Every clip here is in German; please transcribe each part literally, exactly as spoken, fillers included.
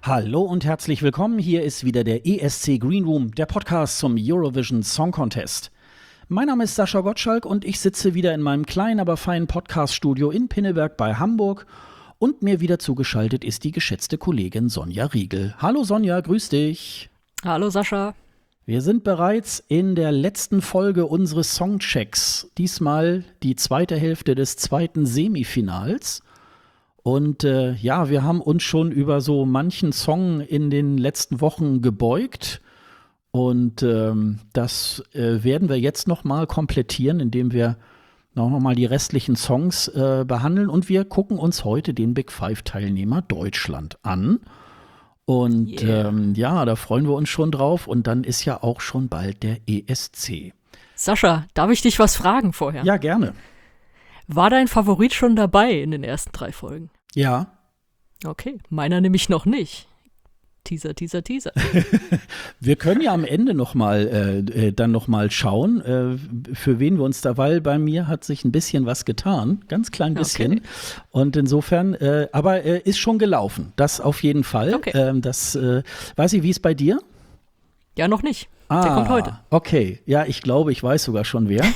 Hallo und herzlich willkommen. Hier ist wieder der E S C Green Room, der Podcast zum Eurovision Song Contest. Mein Name ist Sascha Gottschalk und ich sitze wieder in meinem kleinen, aber feinen Podcast-Studio in Pinneberg bei Hamburg. Und mir wieder zugeschaltet ist die geschätzte Kollegin Sonja Riegel. Hallo Sonja, grüß dich. Hallo Sascha. Wir sind bereits in der letzten Folge unseres Songchecks. Diesmal die zweite Hälfte des zweiten Semifinals. Und äh, ja, wir haben uns schon über so manchen Song in den letzten Wochen gebeugt. Und ähm, das äh, werden wir jetzt noch mal komplettieren, indem wir noch mal die restlichen Songs äh, behandeln. Und wir gucken uns heute den Big Five-Teilnehmer Deutschland an. Und yeah. ähm, ja, da freuen wir uns schon drauf. Und dann ist ja auch schon bald der E S C. Sascha, darf ich dich was fragen vorher? Ja, gerne. War dein Favorit schon dabei in den ersten drei Folgen? Ja. Okay, meiner nämlich noch nicht. Teaser, Teaser, Teaser. Wir können ja am Ende noch mal, äh, dann noch mal schauen, äh, für wen wir uns da, weil bei mir hat sich ein bisschen was getan, ganz klein bisschen. Okay. Und insofern, äh, aber äh, ist schon gelaufen, das auf jeden Fall. Okay. Ähm, das, äh, weiß ich, wie ist bei dir? Ja, noch nicht. Ah, der kommt heute. Okay, ja, ich glaube, ich weiß sogar schon wer.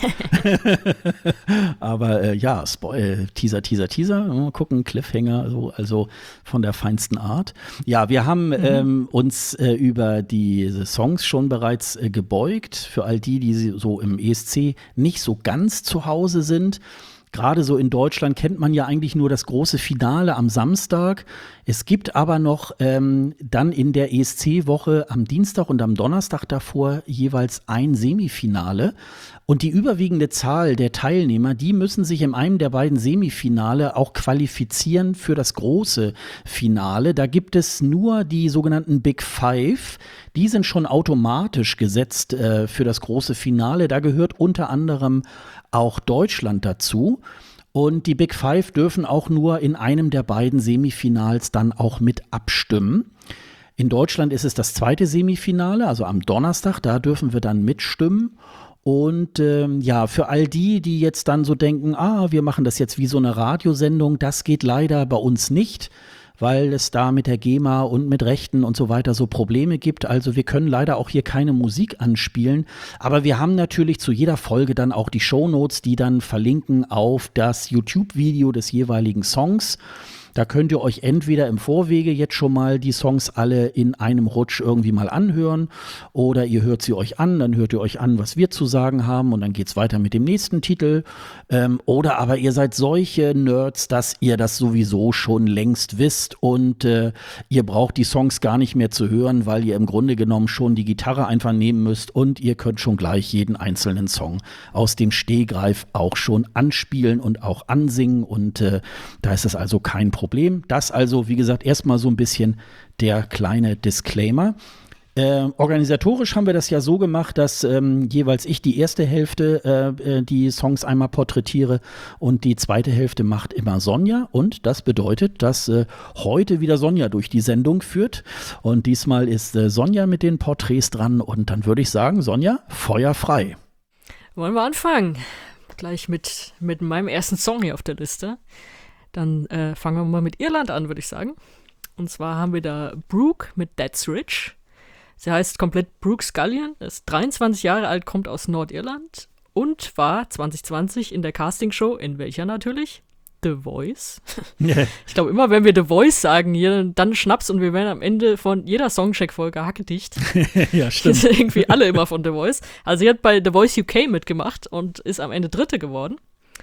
Aber äh, ja, Spo- äh, Teaser, Teaser, Teaser, mal gucken, Cliffhanger, so, also von der feinsten Art. Ja, wir haben mhm. ähm, uns äh, über diese Songs schon bereits äh, gebeugt, für all die, die so im E S C nicht so ganz zu Hause sind. Gerade so in Deutschland kennt man ja eigentlich nur das große Finale am Samstag. Es gibt aber noch ähm, dann in der E S C-Woche am Dienstag und am Donnerstag davor jeweils ein Semifinale. Und die überwiegende Zahl der Teilnehmer, die müssen sich in einem der beiden Semifinale auch qualifizieren für das große Finale. Da gibt es nur die sogenannten Big Five. Die sind schon automatisch gesetzt äh, für das große Finale. Da gehört unter anderem auch Deutschland dazu. Und die Big Five dürfen auch nur in einem der beiden Semifinals dann auch mit abstimmen. In Deutschland ist es das zweite Semifinale, also am Donnerstag, da dürfen wir dann mitstimmen. Und ähm, ja, für all die, die jetzt dann so denken, ah, wir machen das jetzt wie so eine Radiosendung, das geht leider bei uns nicht, weil es da mit der GEMA und mit Rechten und so weiter so Probleme gibt. Also wir können leider auch hier keine Musik anspielen. Aber wir haben natürlich zu jeder Folge dann auch die Shownotes, die dann verlinken auf das YouTube-Video des jeweiligen Songs. Da könnt ihr euch entweder im Vorwege jetzt schon mal die Songs alle in einem Rutsch irgendwie mal anhören oder ihr hört sie euch an, dann hört ihr euch an, was wir zu sagen haben und dann geht's weiter mit dem nächsten Titel. Ähm, oder aber ihr seid solche Nerds, dass ihr das sowieso schon längst wisst und äh, ihr braucht die Songs gar nicht mehr zu hören, weil ihr im Grunde genommen schon die Gitarre einfach nehmen müsst und ihr könnt schon gleich jeden einzelnen Song aus dem Stehgreif auch schon anspielen und auch ansingen und äh, da ist es also kein Problem. Problem. Das also, wie gesagt, erstmal so ein bisschen der kleine Disclaimer. Äh, organisatorisch haben wir das ja so gemacht, dass ähm, jeweils ich die erste Hälfte äh, die Songs einmal porträtiere und die zweite Hälfte macht immer Sonja. Und das bedeutet, dass äh, heute wieder Sonja durch die Sendung führt. Und diesmal ist äh, Sonja mit den Porträts dran. Und dann würde ich sagen, Sonja, Feuer frei. Wollen wir anfangen? Gleich mit, mit meinem ersten Song hier auf der Liste. Dann äh, fangen wir mal mit Irland an, würde ich sagen. Und zwar haben wir da Brooke mit That's Rich. Sie heißt komplett Brooke Scullion, ist dreiundzwanzig Jahre alt, kommt aus Nordirland und war zwanzig zwanzig in der Castingshow, in welcher natürlich? The Voice. Ich glaube, immer wenn wir The Voice sagen, hier, dann Schnaps und wir werden am Ende von jeder Songcheck-Folge hackedicht. Ja, stimmt. Sind irgendwie alle immer von The Voice. Also sie hat bei The Voice U K mitgemacht und ist am Ende Dritte geworden.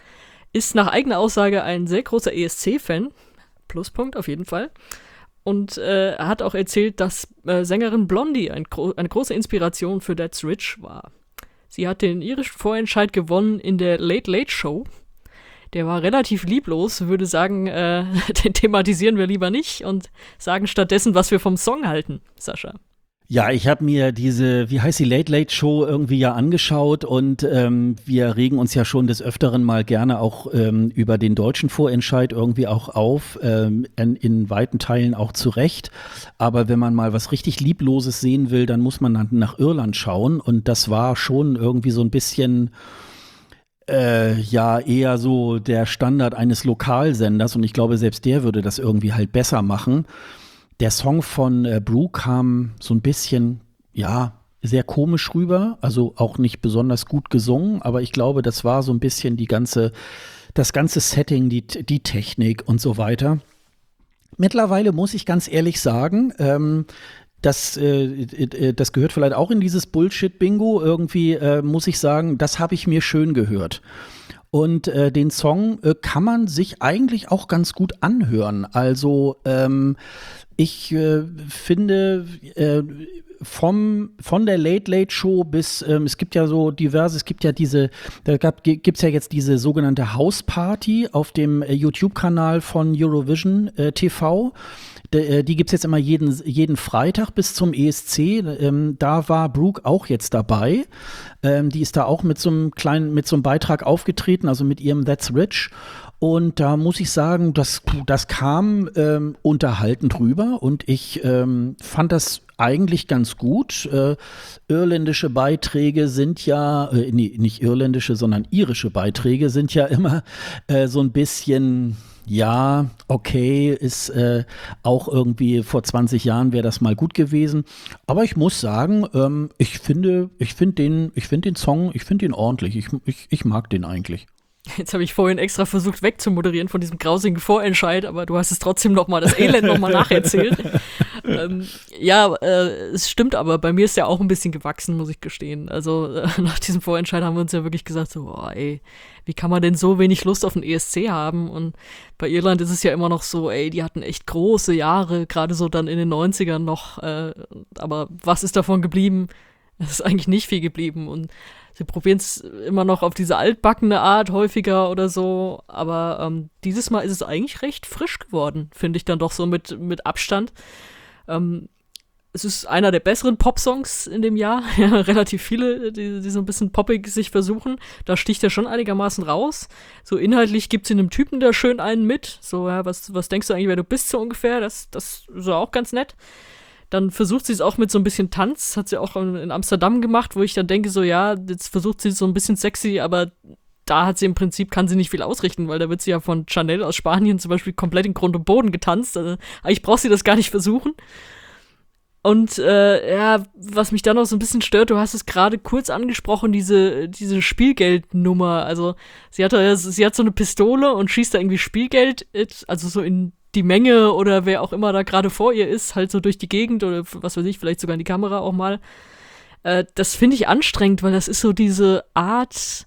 Ist nach eigener Aussage ein sehr großer E S C-Fan, Pluspunkt auf jeden Fall, und äh, hat auch erzählt, dass äh, Sängerin Blondie ein gro- eine große Inspiration für That's Rich war. Sie hat den irischen Vorentscheid gewonnen in der Late Late Show. Der war relativ lieblos, würde sagen, äh, den thematisieren wir lieber nicht und sagen stattdessen, was wir vom Song halten, Sascha. Ja, ich habe mir diese, wie heißt die, Late Late Show irgendwie ja angeschaut und ähm, wir regen uns ja schon des Öfteren mal gerne auch ähm, über den deutschen Vorentscheid irgendwie auch auf, ähm, in, in weiten Teilen auch zurecht. Aber wenn man mal was richtig Liebloses sehen will, dann muss man dann nach Irland schauen und das war schon irgendwie so ein bisschen äh, ja eher so der Standard eines Lokalsenders und ich glaube, selbst der würde das irgendwie halt besser machen. der Song von äh, Brew kam so ein bisschen, ja, sehr komisch rüber, also auch nicht besonders gut gesungen, aber ich glaube, das war so ein bisschen die ganze, das ganze Setting, die, die Technik und so weiter. Mittlerweile muss ich ganz ehrlich sagen, ähm, das, äh, das gehört vielleicht auch in dieses Bullshit-Bingo. Irgendwie äh, muss ich sagen, das habe ich mir schön gehört. Und äh, den Song äh, kann man sich eigentlich auch ganz gut anhören. Also ähm, ich äh, finde äh, vom, von der Late Late Show bis, ähm, es gibt ja so diverse, es gibt ja diese, da gibt es ja jetzt diese sogenannte House Party auf dem äh, YouTube-Kanal von Eurovision äh, T V. Die, die gibt es jetzt immer jeden, jeden Freitag bis zum E S C. Ähm, da war Brooke auch jetzt dabei. Ähm, die ist da auch mit so einem kleinen, mit so einem Beitrag aufgetreten, also mit ihrem That's Rich. Und da muss ich sagen, das, das kam ähm, unterhaltend rüber und ich ähm, fand das eigentlich ganz gut. Äh, irländische Beiträge sind ja, äh, nee, nicht irländische, sondern irische Beiträge sind ja immer äh, so ein bisschen, ja, okay, ist äh, auch irgendwie vor zwanzig Jahren wäre das mal gut gewesen. Aber ich muss sagen, ähm, ich finde, ich finde den, ich finde den Song, ich finde ihn ordentlich. Ich, ich, ich mag den eigentlich. Jetzt habe ich vorhin extra versucht wegzumoderieren von diesem grausigen Vorentscheid, aber du hast es trotzdem noch mal, das Elend noch mal nacherzählt. ähm, ja, äh, es stimmt, aber bei mir ist ja auch ein bisschen gewachsen, muss ich gestehen. Also äh, nach diesem Vorentscheid haben wir uns ja wirklich gesagt, so, oh, ey, wie kann man denn so wenig Lust auf den E S C haben? Und bei Irland ist es ja immer noch so, ey, die hatten echt große Jahre, gerade so dann in den neunzigern noch. Äh, aber was ist davon geblieben? Es ist eigentlich nicht viel geblieben und sie probieren es immer noch auf diese altbackene Art häufiger oder so, aber ähm, dieses Mal ist es eigentlich recht frisch geworden, finde ich dann doch so mit, mit Abstand. Ähm, es ist einer der besseren Pop-Songs in dem Jahr, ja, relativ viele, die, die so ein bisschen poppig sich versuchen. Da sticht er schon einigermaßen raus. So inhaltlich gibt es in einem Typen da schön einen mit, so, ja, was, was denkst du eigentlich, wer du bist so ungefähr, das, das ist auch ganz nett. Dann versucht sie es auch mit so ein bisschen Tanz, hat sie auch in Amsterdam gemacht, wo ich dann denke so, ja, jetzt versucht sie es so ein bisschen sexy, aber da hat sie im Prinzip, kann sie nicht viel ausrichten, weil da wird sie ja von Chanel aus Spanien zum Beispiel komplett in Grund und Boden getanzt. Also eigentlich braucht sie das gar nicht versuchen. Und äh, ja, was mich dann noch so ein bisschen stört, du hast es gerade kurz angesprochen, diese, diese Spielgeldnummer. Also sie hat, sie hat so eine Pistole und schießt da irgendwie Spielgeld, also so in die Menge oder wer auch immer da gerade vor ihr ist, halt so durch die Gegend oder was weiß ich, vielleicht sogar in die Kamera auch mal. Äh, das finde ich anstrengend, weil das ist so diese Art,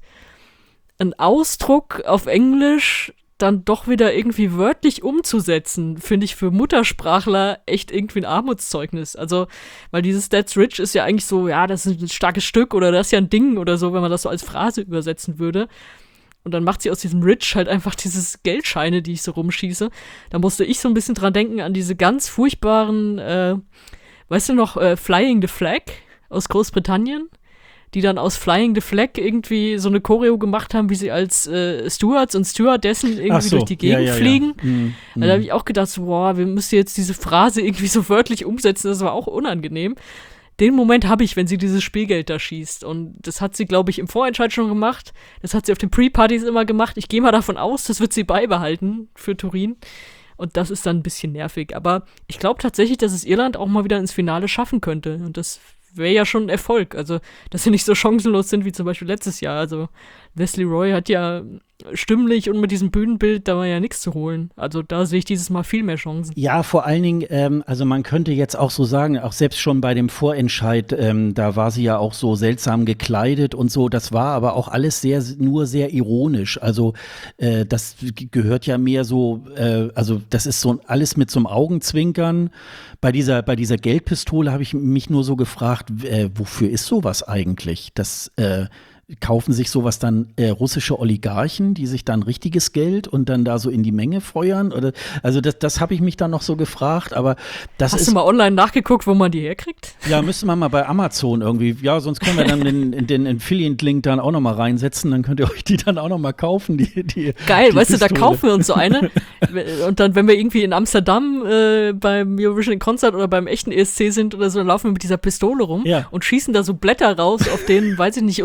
ein Ausdruck auf Englisch dann doch wieder irgendwie wörtlich umzusetzen, finde ich für Muttersprachler echt irgendwie ein Armutszeugnis. Also, weil dieses That's Rich ist ja eigentlich so, ja, das ist ein starkes Stück oder das ist ja ein Ding oder so, wenn man das so als Phrase übersetzen würde. Und dann macht sie aus diesem Rich halt einfach dieses Geldscheine, die ich so rumschieße. Da musste ich so ein bisschen dran denken an diese ganz furchtbaren, äh, weißt du noch, äh, Flying the Flag aus Großbritannien, die dann aus Flying the Flag irgendwie so eine Choreo gemacht haben, wie sie als äh, Stewards und Stewardessen irgendwie so durch die Gegend ja, ja, ja. fliegen. Mhm. Da habe ich auch gedacht, so, boah, wir müssen jetzt diese Phrase irgendwie so wörtlich umsetzen, das war auch unangenehm. Den Moment habe ich, wenn sie dieses Spielgeld da schießt. Und das hat sie, glaube ich, im Vorentscheid schon gemacht. Das hat sie auf den Pre-Partys immer gemacht. Ich gehe mal davon aus, das wird sie beibehalten für Turin. Und das ist dann ein bisschen nervig. Aber ich glaube tatsächlich, dass es Irland auch mal wieder ins Finale schaffen könnte. Und das wäre ja schon ein Erfolg. Also, dass sie nicht so chancenlos sind wie zum Beispiel letztes Jahr. Also, Leslie Roy hat ja stimmlich und mit diesem Bühnenbild, da war ja nichts zu holen. Also da sehe ich dieses Mal viel mehr Chancen. Ja, vor allen Dingen, ähm, also man könnte jetzt auch so sagen, auch selbst schon bei dem Vorentscheid, ähm, da war sie ja auch so seltsam gekleidet und so, das war aber auch alles sehr, nur sehr ironisch. Also äh, das gehört ja mehr so, äh, also das ist so alles mit so einem Augenzwinkern. Bei dieser, bei dieser Geldpistole habe ich mich nur so gefragt, äh, wofür ist sowas eigentlich? Das, äh, kaufen sich sowas dann äh, russische Oligarchen, die sich dann richtiges Geld und dann da so in die Menge feuern? Oder, also das, das habe ich mich dann noch so gefragt, aber das Hast ist... du mal online nachgeguckt, wo man die herkriegt? Ja, müsste man mal bei Amazon irgendwie, ja, sonst können wir dann den, den Affiliate-Link dann auch noch mal reinsetzen, dann könnt ihr euch die dann auch noch mal kaufen, die, die Geil, die weißt Pistole. Du, da kaufen wir uns so eine und dann, wenn wir irgendwie in Amsterdam äh, beim Eurovision Concert oder beim echten E S C sind oder so, dann laufen wir mit dieser Pistole rum ja. und schießen da so Blätter raus, auf denen, weiß ich nicht, unser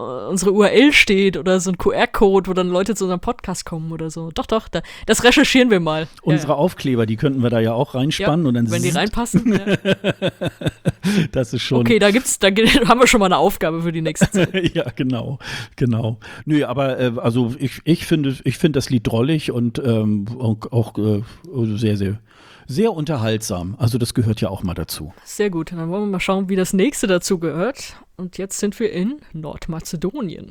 unsere U R L steht oder so ein Q R-Code, wo dann Leute zu unserem Podcast kommen oder so. Doch, doch, da, das recherchieren wir mal. Unsere ja. Aufkleber, die könnten wir da ja auch reinspannen. Ja, und dann wenn die reinpassen. Ja. Das ist schon. Okay, da gibt's, da haben wir schon mal eine Aufgabe für die nächste Zeit. Ja, genau, genau. Nö, aber äh, also ich, ich finde, ich finde das Lied drollig und ähm, auch, auch äh, sehr, sehr, sehr unterhaltsam. Also das gehört ja auch mal dazu. Sehr gut, dann wollen wir mal schauen, wie das nächste dazu gehört. Und jetzt sind wir in Nordmazedonien.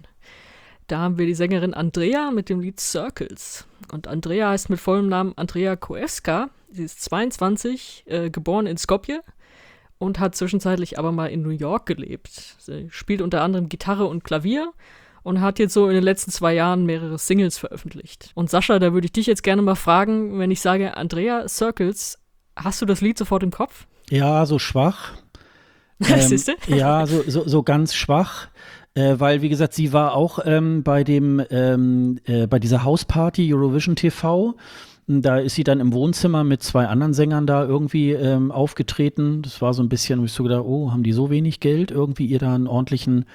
Da haben wir die Sängerin Andrea mit dem Lied Circles. Und Andrea heißt mit vollem Namen Andrea Koevska. Sie ist zweiundzwanzig, äh, geboren in Skopje und hat zwischenzeitlich aber mal in New York gelebt. Sie spielt unter anderem Gitarre und Klavier und hat jetzt so in den letzten zwei Jahren mehrere Singles veröffentlicht. Und Sascha, da würde ich dich jetzt gerne mal fragen, wenn ich sage Andrea Circles, hast du das Lied sofort im Kopf? Ja, so schwach. Ähm, Siehst du? Ja, so, so, so ganz schwach. Äh, weil, wie gesagt, sie war auch ähm, bei dem, ähm, äh, bei dieser Hausparty Eurovision T V. Da ist sie dann im Wohnzimmer mit zwei anderen Sängern da irgendwie ähm, aufgetreten. Das war so ein bisschen, wo ich so gedacht, oh, haben die so wenig Geld, irgendwie ihr da einen ordentlichen,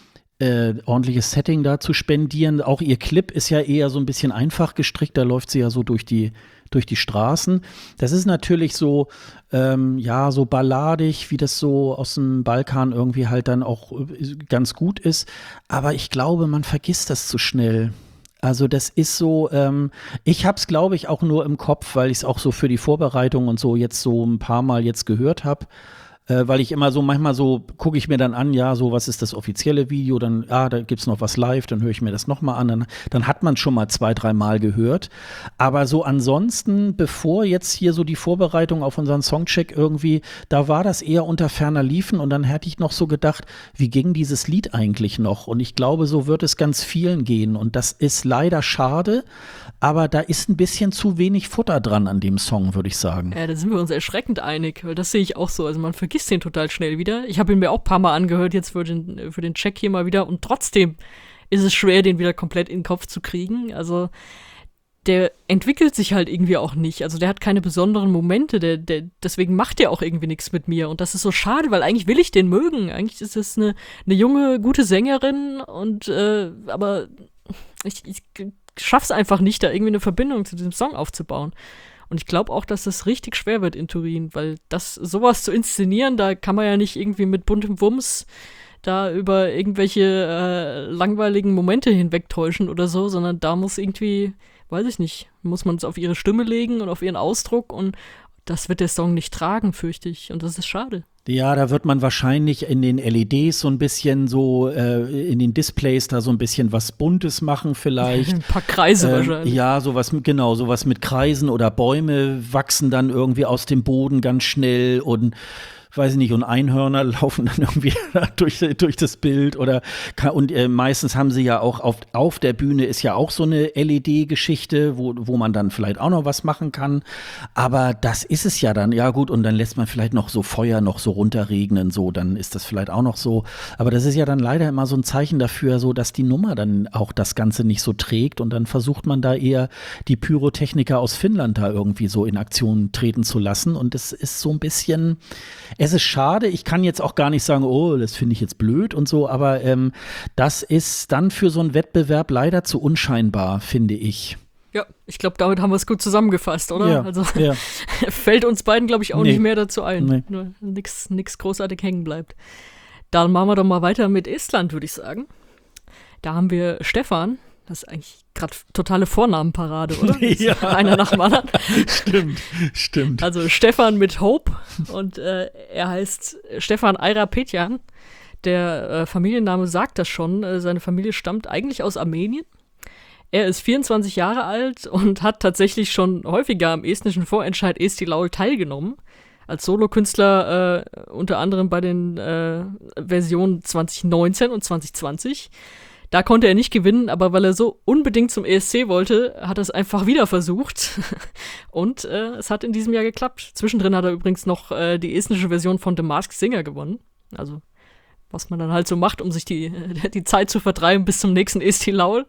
äh, ordentliches Setting da zu spendieren. Auch ihr Clip ist ja eher so ein bisschen einfach gestrickt, da läuft sie ja so durch die durch die Straßen. Das ist natürlich so, ähm, ja, so balladig, wie das so aus dem Balkan irgendwie halt dann auch ganz gut ist. Aber ich glaube, man vergisst das zu schnell. Also das ist so, ähm, ich habe es, glaube ich, auch nur im Kopf, weil ich es auch so für die Vorbereitung und so jetzt so ein paar Mal jetzt gehört habe. Äh, weil ich immer so, manchmal so gucke ich mir dann an, ja, so was ist das offizielle Video, dann, ah, da gibt's noch was live, dann höre ich mir das nochmal an, dann, dann hat man schon mal zwei, drei Mal gehört. Aber so ansonsten, bevor jetzt hier so die Vorbereitung auf unseren Songcheck irgendwie, da war das eher unter ferner Liefen und dann hätte ich noch so gedacht, wie ging dieses Lied eigentlich noch? Und ich glaube, so wird es ganz vielen gehen und das ist leider schade, aber da ist ein bisschen zu wenig Futter dran an dem Song, würde ich sagen. Ja, da sind wir uns erschreckend einig, weil das sehe ich auch so. Also man vergisst den total schnell wieder. Ich habe ihn mir auch ein paar Mal angehört, jetzt für den, für den Check hier mal wieder. Und trotzdem ist es schwer, den wieder komplett in den Kopf zu kriegen. Also der entwickelt sich halt irgendwie auch nicht. Also der hat keine besonderen Momente. Der, der, deswegen macht der auch irgendwie nichts mit mir. Und das ist so schade, weil eigentlich will ich den mögen. Eigentlich ist es eine, eine junge, gute Sängerin. Und äh, aber ich, ich schaff's einfach nicht, da irgendwie eine Verbindung zu diesem Song aufzubauen. Und ich glaube auch, dass das richtig schwer wird in Turin, weil das sowas zu inszenieren, da kann man ja nicht irgendwie mit buntem Wumms da über irgendwelche äh, langweiligen Momente hinwegtäuschen oder so, sondern da muss irgendwie, weiß ich nicht, muss man es auf ihre Stimme legen und auf ihren Ausdruck und das wird der Song nicht tragen, fürchte ich. Und das ist schade. Ja, da wird man wahrscheinlich in den L E Ds so ein bisschen so, äh, in den Displays da so ein bisschen was Buntes machen vielleicht. Ein paar Kreise äh, wahrscheinlich. Ja, sowas mit, genau, sowas mit Kreisen oder Bäume wachsen dann irgendwie aus dem Boden ganz schnell und weiß ich nicht, und Einhörner laufen dann irgendwie durch, durch das Bild oder und äh, meistens haben sie ja auch auf, auf der Bühne ist ja auch so eine L E D-Geschichte, wo, wo man dann vielleicht auch noch was machen kann, aber das ist es ja dann, ja gut, und dann lässt man vielleicht noch so Feuer noch so runterregnen, so, dann ist das vielleicht auch noch so, aber das ist ja dann leider immer so ein Zeichen dafür, so, dass die Nummer dann auch das Ganze nicht so trägt und dann versucht man da eher die Pyrotechniker aus Finnland da irgendwie so in Aktion treten zu lassen und es ist so ein bisschen, es ist schade, ich kann jetzt auch gar nicht sagen, oh, das finde ich jetzt blöd und so, aber ähm, das ist dann für so einen Wettbewerb leider zu unscheinbar, finde ich. Ja, ich glaube, damit haben wir es gut zusammengefasst, oder? Ja, also ja. Fällt uns beiden, glaube ich, auch Nee. nicht mehr dazu ein. Nee. Nur nix, nix großartig hängen bleibt. Dann machen wir doch mal weiter mit Estland, würde ich sagen. Da haben wir Stefan. Das ist eigentlich gerade totale Vornamenparade, oder? Ja. Einer nach dem anderen. Stimmt, stimmt. Also Stefan mit Hope und äh, er heißt Stefan Ayrapetyyan. Der äh, Familienname sagt das schon. Äh, seine Familie stammt eigentlich aus Armenien. Er ist vierundzwanzig Jahre alt und hat tatsächlich schon häufiger am estnischen Vorentscheid Eesti Laul teilgenommen. Als Solokünstler äh, unter anderem bei den äh, Versionen zwanzig neunzehn und zwanzig zwanzig. Da konnte er nicht gewinnen, aber weil er so unbedingt zum E S C wollte, hat er es einfach wieder versucht. Und äh, es hat in diesem Jahr geklappt. Zwischendrin hat er übrigens noch äh, die estnische Version von The Masked Singer gewonnen. Also, was man dann halt so macht, um sich die, die Zeit zu vertreiben bis zum nächsten Eesti Laul.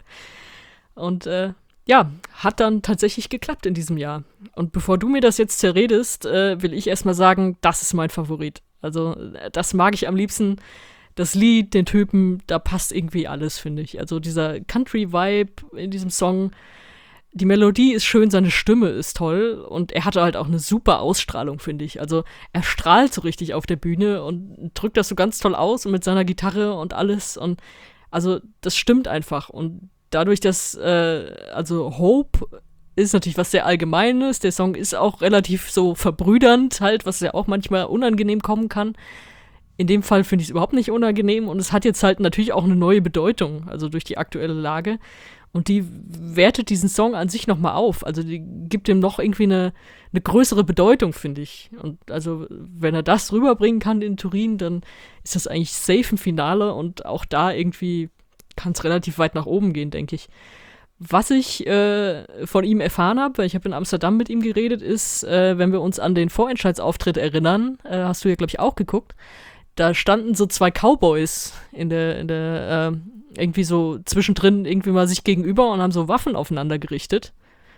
Und äh, ja, hat dann tatsächlich geklappt in diesem Jahr. Und bevor du mir das jetzt zerredest, äh, will ich erstmal sagen, das ist mein Favorit. Also, das mag ich am liebsten. das Lied, den Typen, da passt irgendwie alles, finde ich. Also dieser Country-Vibe in diesem Song, die Melodie ist schön, seine Stimme ist toll und er hatte halt auch eine super Ausstrahlung, finde ich. Also er strahlt so richtig auf der Bühne und drückt das so ganz toll aus und mit seiner Gitarre und alles und also das stimmt einfach und dadurch, dass äh, also Hope ist natürlich was sehr Allgemeines, der Song ist auch relativ so verbrüdernd halt, was ja auch manchmal unangenehm kommen kann. In dem Fall finde ich es überhaupt nicht unangenehm und es hat jetzt halt natürlich auch eine neue Bedeutung, also durch die aktuelle Lage. Und die wertet diesen Song an sich nochmal auf. Also die gibt ihm noch irgendwie eine, eine größere Bedeutung, finde ich. Und also wenn er das rüberbringen kann in Turin, dann ist das eigentlich safe im Finale und auch da irgendwie kann es relativ weit nach oben gehen, denke ich. Was ich äh, von ihm erfahren habe, weil ich habe in Amsterdam mit ihm geredet, ist, äh, wenn wir uns an den Vorentscheidsauftritt erinnern, äh, hast du ja, glaube ich, auch geguckt, da standen so zwei Cowboys in der, in der, äh, irgendwie so zwischendrin irgendwie mal sich gegenüber und haben so Waffen aufeinander gerichtet.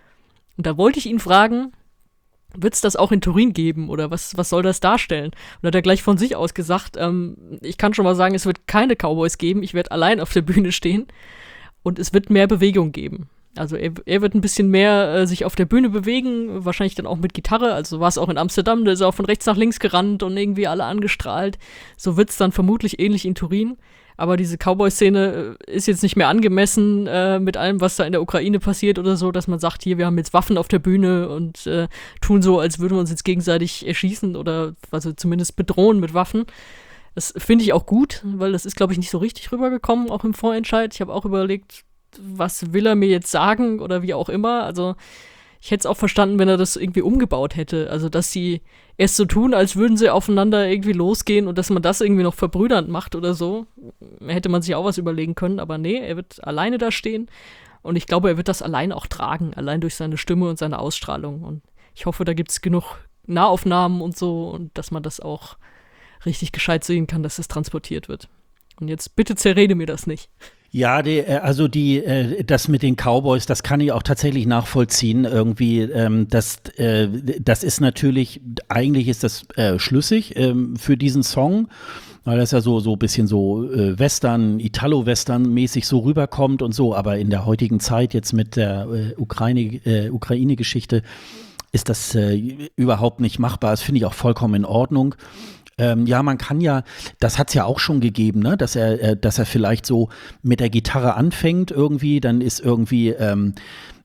Und da wollte ich ihn fragen, wird es das auch in Turin geben oder was, was soll das darstellen? Und da hat er gleich von sich aus gesagt, ähm, ich kann schon mal sagen, es wird keine Cowboys geben, ich werde allein auf der Bühne stehen und es wird mehr Bewegung geben. Also er, er wird ein bisschen mehr äh, sich auf der Bühne bewegen, wahrscheinlich dann auch mit Gitarre. Also war es auch in Amsterdam, da ist er auch von rechts nach links gerannt und irgendwie alle angestrahlt. So wird es dann vermutlich ähnlich in Turin. Aber diese Cowboy-Szene ist jetzt nicht mehr angemessen äh, mit allem, was da in der Ukraine passiert oder so, dass man sagt, hier, wir haben jetzt Waffen auf der Bühne und äh, tun so, als würden wir uns jetzt gegenseitig erschießen oder also zumindest bedrohen mit Waffen. Das finde ich auch gut, weil das ist, glaube ich, nicht so richtig rübergekommen, auch im Vorentscheid. Ich habe auch überlegt, was will er mir jetzt sagen oder wie auch immer. Also ich hätte es auch verstanden, wenn er das irgendwie umgebaut hätte. Also dass sie erst so tun, als würden sie aufeinander irgendwie losgehen und dass man das irgendwie noch verbrüdernd macht oder so. Hätte man sich auch was überlegen können, aber nee, er wird alleine da stehen und ich glaube, er wird das allein auch tragen, allein durch seine Stimme und seine Ausstrahlung. Und ich hoffe, da gibt es genug Nahaufnahmen und so und dass man das auch richtig gescheit sehen kann, dass es transportiert wird. Und jetzt bitte zerrede mir das nicht. Ja, die, also die, das mit den Cowboys, das kann ich auch tatsächlich nachvollziehen. Irgendwie, das, das ist natürlich, eigentlich ist das schlüssig für diesen Song, weil das ja so so ein bisschen so Western, Italo-Western-mäßig so rüberkommt und so. Aber in der heutigen Zeit jetzt mit der Ukraine, Ukraine-Geschichte ist das überhaupt nicht machbar. Das finde ich auch vollkommen in Ordnung. Ähm, ja, man kann ja, das hat es ja auch schon gegeben, ne, dass er, äh, dass er vielleicht so mit der Gitarre anfängt irgendwie, dann ist irgendwie ähm,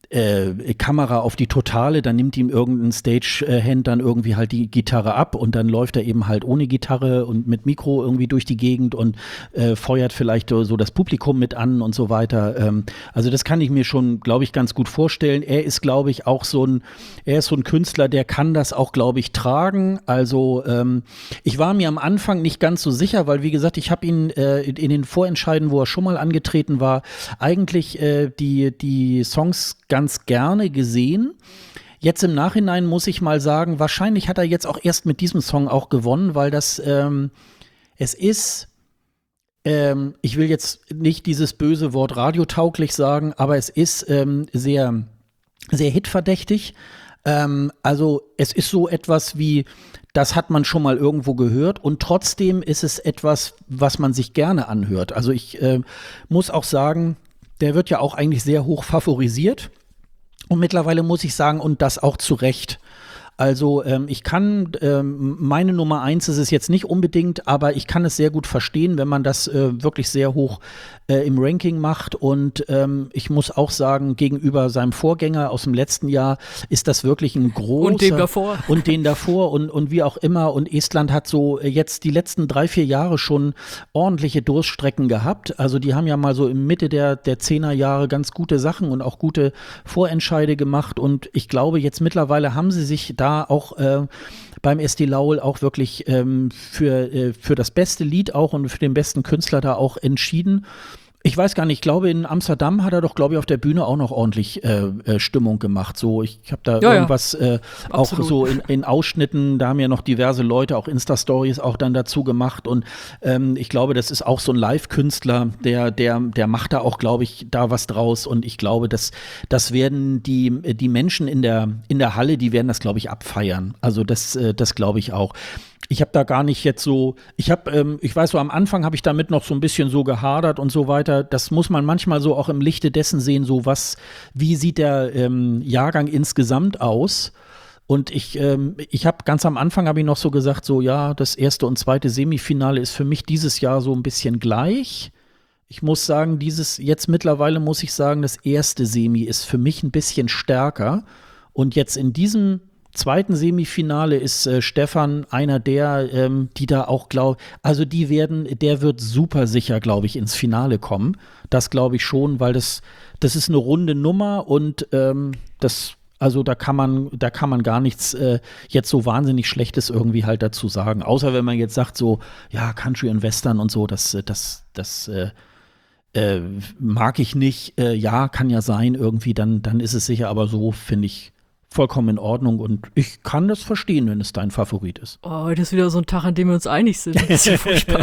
äh, Kamera auf die Totale, dann nimmt ihm irgendein Stagehand dann irgendwie halt die Gitarre ab und dann läuft er eben halt ohne Gitarre und mit Mikro irgendwie durch die Gegend und äh, feuert vielleicht so das Publikum mit an und so weiter. Ähm, also das kann ich mir schon, glaube ich, ganz gut vorstellen. Er ist, glaube ich, auch so ein, er ist so ein Künstler, der kann das auch, glaube ich, tragen. Also ähm, ich war mir am Anfang nicht ganz so sicher, weil wie gesagt, ich habe ihn äh, in den Vorentscheiden, wo er schon mal angetreten war, eigentlich äh, die, die Songs ganz ganz gerne gesehen. Jetzt im Nachhinein muss ich mal sagen, wahrscheinlich hat er jetzt auch erst mit diesem Song auch gewonnen, weil das, ähm, es ist, ähm, ich will jetzt nicht dieses böse Wort radiotauglich sagen, aber es ist ähm, sehr, sehr hitverdächtig. Ähm, also es ist so etwas wie, das hat man schon mal irgendwo gehört und trotzdem ist es etwas, was man sich gerne anhört. Also ich äh, muss auch sagen, der wird ja auch eigentlich sehr hoch favorisiert. Und mittlerweile muss ich sagen, und das auch zu Recht. Also ähm, ich kann, ähm, meine Nummer eins ist es jetzt nicht unbedingt, aber ich kann es sehr gut verstehen, wenn man das äh, wirklich sehr hoch äh, im Ranking macht. Und ähm, ich muss auch sagen, gegenüber seinem Vorgänger aus dem letzten Jahr ist das wirklich ein großer. Und dem davor. Und den davor und, und wie auch immer. Und Estland hat so jetzt die letzten drei, vier Jahre schon ordentliche Durststrecken gehabt. Also die haben ja mal so in Mitte der, der Zehnerjahre ganz gute Sachen und auch gute Vorentscheide gemacht. Und ich glaube, jetzt mittlerweile haben sie sich da auch äh, beim Esti Laul auch wirklich ähm, für, äh, für das beste Lied auch und für den besten Künstler da auch entschieden. Ich weiß gar nicht, ich glaube, in Amsterdam hat er doch, glaube ich, auf der Bühne auch noch ordentlich äh, äh, Stimmung gemacht. So, ich habe da ja, irgendwas äh, auch Absolut. so in, in Ausschnitten, da haben ja noch diverse Leute auch Insta-Stories auch dann dazu gemacht. Und ähm, ich glaube, das ist auch so ein Live-Künstler, der, der, der macht da auch, glaube ich, da was draus. Und ich glaube, das, das werden die, die Menschen in der, in der Halle, die werden das, glaube ich, abfeiern. Also das, äh, das glaube ich auch. ich habe da gar nicht jetzt so, ich habe, ähm, ich weiß so, am Anfang habe ich damit noch so ein bisschen so gehadert und so weiter. Das muss man manchmal so auch im Lichte dessen sehen, so was, wie sieht der ähm, Jahrgang insgesamt aus? Und ich, ähm, ich habe ganz am Anfang habe ich noch so gesagt, so ja, das erste und zweite Semifinale ist für mich dieses Jahr so ein bisschen gleich. Ich muss sagen, dieses, jetzt mittlerweile muss ich sagen, das erste Semi ist für mich ein bisschen stärker. Und jetzt in diesem zweiten Semifinale ist äh, Stefan einer der, ähm, die da auch glaube, also die werden, der wird super sicher, glaube ich, ins Finale kommen. Das glaube ich schon, weil das, das ist eine runde Nummer und ähm, das, also da kann man, da kann man gar nichts äh, jetzt so wahnsinnig Schlechtes irgendwie halt dazu sagen. Außer wenn man jetzt sagt so, ja, Country und Western und so, das, das, das äh, äh, mag ich nicht. Äh, ja, kann ja sein irgendwie, dann, dann ist es sicher, aber so finde ich vollkommen in Ordnung und ich kann das verstehen, wenn es dein Favorit ist. Oh, heute ist wieder so ein Tag, an dem wir uns einig sind. Das ist ja furchtbar.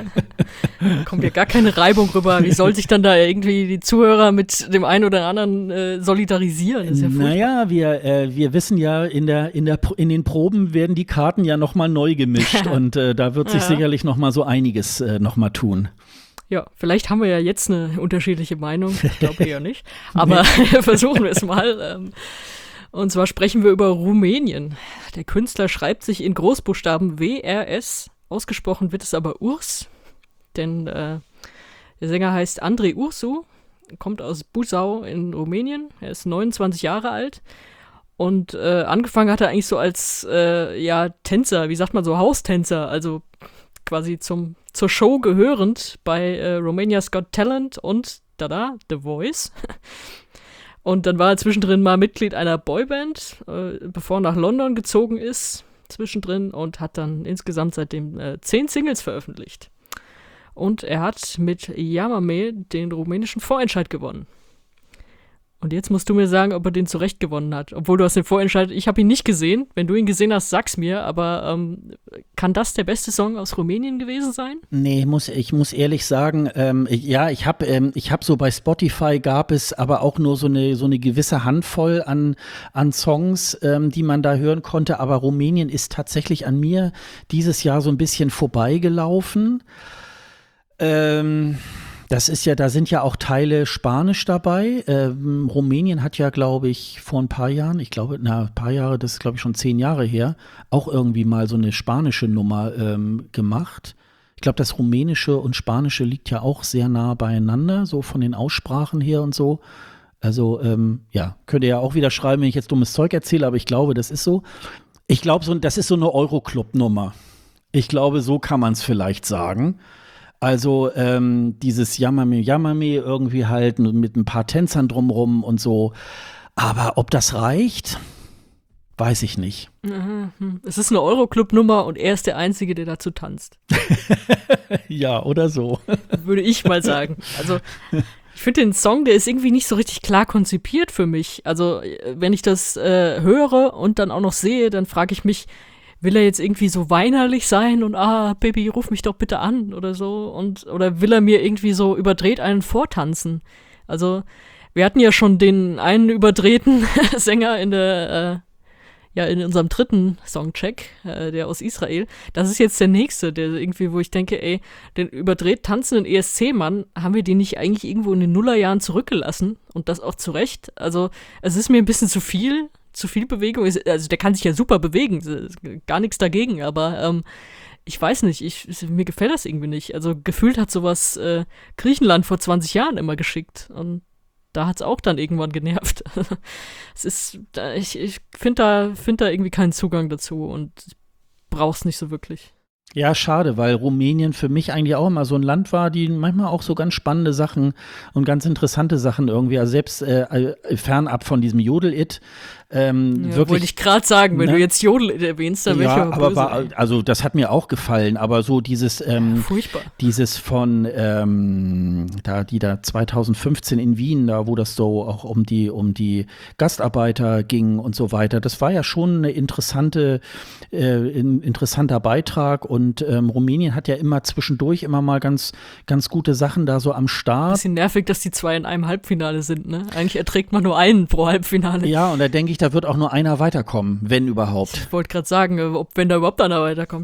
Da kommt ja gar keine Reibung rüber. Wie soll sich dann da irgendwie die Zuhörer mit dem einen oder anderen äh, solidarisieren? Das ist ja furchtbar. Naja, wir, äh, wir wissen ja, in, der, in, der, in den Proben werden die Karten ja nochmal neu gemischt und äh, da wird sich ja. sicherlich nochmal so einiges äh, nochmal tun. Ja, vielleicht haben wir ja jetzt eine unterschiedliche Meinung. Ich glaube eher nicht. Aber nee. Versuchen wir es mal. Ähm, Und zwar sprechen wir über Rumänien. Der Künstler schreibt sich in Großbuchstaben W R S, ausgesprochen wird es aber Urs, denn äh, der Sänger heißt Andrei Ursu, kommt aus Buzău in Rumänien, er ist neunundzwanzig Jahre alt und äh, angefangen hat er eigentlich so als äh, ja, Tänzer, wie sagt man so, Haustänzer, also quasi zum, zur Show gehörend bei äh, Romania's Got Talent und, tada, The Voice. Und dann war er zwischendrin mal Mitglied einer Boyband, äh, bevor er nach London gezogen ist, zwischendrin, und hat dann insgesamt seitdem äh, zehn Singles veröffentlicht. Und er hat mit Yamame den rumänischen Vorentscheid gewonnen. Und jetzt musst du mir sagen, ob er den zurecht gewonnen hat. Obwohl du hast den Vorentscheid, ich habe ihn nicht gesehen. Wenn du ihn gesehen hast, sag's mir. Aber ähm, kann das der beste Song aus Rumänien gewesen sein? Nee, muss, ich muss ehrlich sagen, ähm, ja, ich habe ähm, ich hab so bei Spotify gab es aber auch nur so eine, so eine gewisse Handvoll an, an Songs, ähm, die man da hören konnte. Aber Rumänien ist tatsächlich an mir dieses Jahr so ein bisschen vorbeigelaufen. Ähm... Das ist ja, da sind ja auch Teile Spanisch dabei. Ähm, Rumänien hat ja, glaube ich, vor ein paar Jahren, ich glaube, na, ein paar Jahre, das ist, glaube ich, schon zehn Jahre her, auch irgendwie mal so eine spanische Nummer ähm, gemacht. Ich glaube, das Rumänische und Spanische liegt ja auch sehr nah beieinander, so von den Aussprachen her und so. Also, ähm, ja, könnt ihr ja auch wieder schreiben, wenn ich jetzt dummes Zeug erzähle, aber ich glaube, das ist so. Ich glaube, so, das ist so eine Euroclub-Nummer. Ich glaube, so kann man es vielleicht sagen. Also ähm, dieses Yamame, Yamame irgendwie halt mit ein paar Tänzern drumrum und so. Aber ob das reicht, weiß ich nicht. Es ist eine Euroclub-Nummer und er ist der Einzige, der dazu tanzt. Ja, oder so. Würde ich mal sagen. Also ich finde den Song, der ist irgendwie nicht so richtig klar konzipiert für mich. Also wenn ich das äh, höre und dann auch noch sehe, dann frage ich mich, will er jetzt irgendwie so weinerlich sein und ah, Baby, ruf mich doch bitte an oder so, und oder will er mir irgendwie so überdreht einen vortanzen? Also, wir hatten ja schon den einen überdrehten Sänger in der, äh, ja, in unserem dritten Songcheck, äh, der aus Israel. Das ist jetzt der nächste, der irgendwie, wo ich denke, ey, den überdreht tanzenden E S C-Mann, haben wir den nicht eigentlich irgendwo in den Nullerjahren zurückgelassen? Und das auch zu Recht? Also, es ist mir ein bisschen zu viel. zu viel Bewegung ist, also der kann sich ja super bewegen, gar nichts dagegen, aber ähm, ich weiß nicht, ich, mir gefällt das irgendwie nicht. Also gefühlt hat sowas äh, Griechenland vor zwanzig Jahren immer geschickt und da hat es auch dann irgendwann genervt. Es ist, ich, ich finde da, find da irgendwie keinen Zugang dazu und brauch's nicht so wirklich. Ja, schade, weil Rumänien für mich eigentlich auch immer so ein Land war, die manchmal auch so ganz spannende Sachen und ganz interessante Sachen irgendwie, also selbst äh, fernab von diesem Jodel-It, ähm, ja, wirklich. Wollte ich gerade sagen, wenn ne? du jetzt Jodel erwähnst, dann wäre ja, ich aber böse, war, also das hat mir auch gefallen, aber so dieses, ähm, ja, furchtbar. dieses von, ähm, da die da zwanzig fünfzehn in Wien, da wo das so auch um die um die Gastarbeiter ging und so weiter, das war ja schon eine interessante, äh, in, interessanter Beitrag und ähm, Rumänien hat ja immer zwischendurch immer mal ganz ganz gute Sachen da so am Start. Bisschen nervig, dass die zwei in einem Halbfinale sind, ne? Eigentlich erträgt man nur einen pro Halbfinale. Ja, und da denke ich, da wird auch nur einer weiterkommen, wenn überhaupt. Ich wollte gerade sagen, ob wenn da überhaupt einer weiterkommt.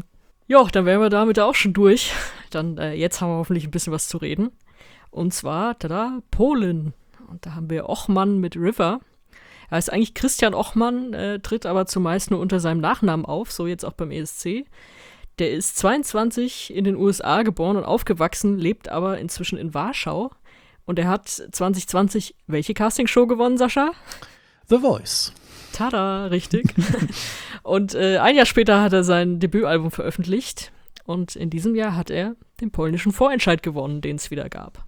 Ja, dann wären wir damit auch schon durch. Dann, äh, jetzt haben wir hoffentlich ein bisschen was zu reden. Und zwar, tada, Polen. Und da haben wir Ochman mit River. Er ist eigentlich Christian Ochman, äh, tritt aber zumeist nur unter seinem Nachnamen auf, so jetzt auch beim E S C. Der ist zweiundzwanzig, in den U S A geboren und aufgewachsen, lebt aber inzwischen in Warschau. Und er hat zwanzig zwanzig welche Castingshow gewonnen, Sascha? The Voice. Tada, richtig. Und äh, ein Jahr später hat er sein Debütalbum veröffentlicht. Und in diesem Jahr hat er den polnischen Vorentscheid gewonnen, den es wieder gab.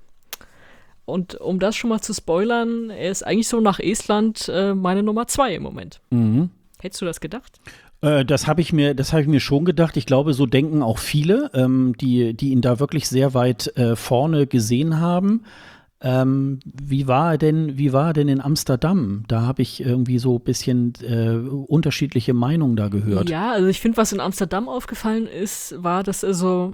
Und um das schon mal zu spoilern, er ist eigentlich so nach Estland äh, meine Nummer zwei im Moment. Mhm. Hättest du das gedacht? Äh, das habe ich mir, das habe ich mir schon gedacht. Ich glaube, so denken auch viele, ähm, die, die ihn da wirklich sehr weit äh, vorne gesehen haben. Ähm, wie war er denn, wie war er denn in Amsterdam? Da habe ich irgendwie so ein bisschen äh, unterschiedliche Meinungen da gehört. Ja, also ich finde, was in Amsterdam aufgefallen ist, war, dass er so,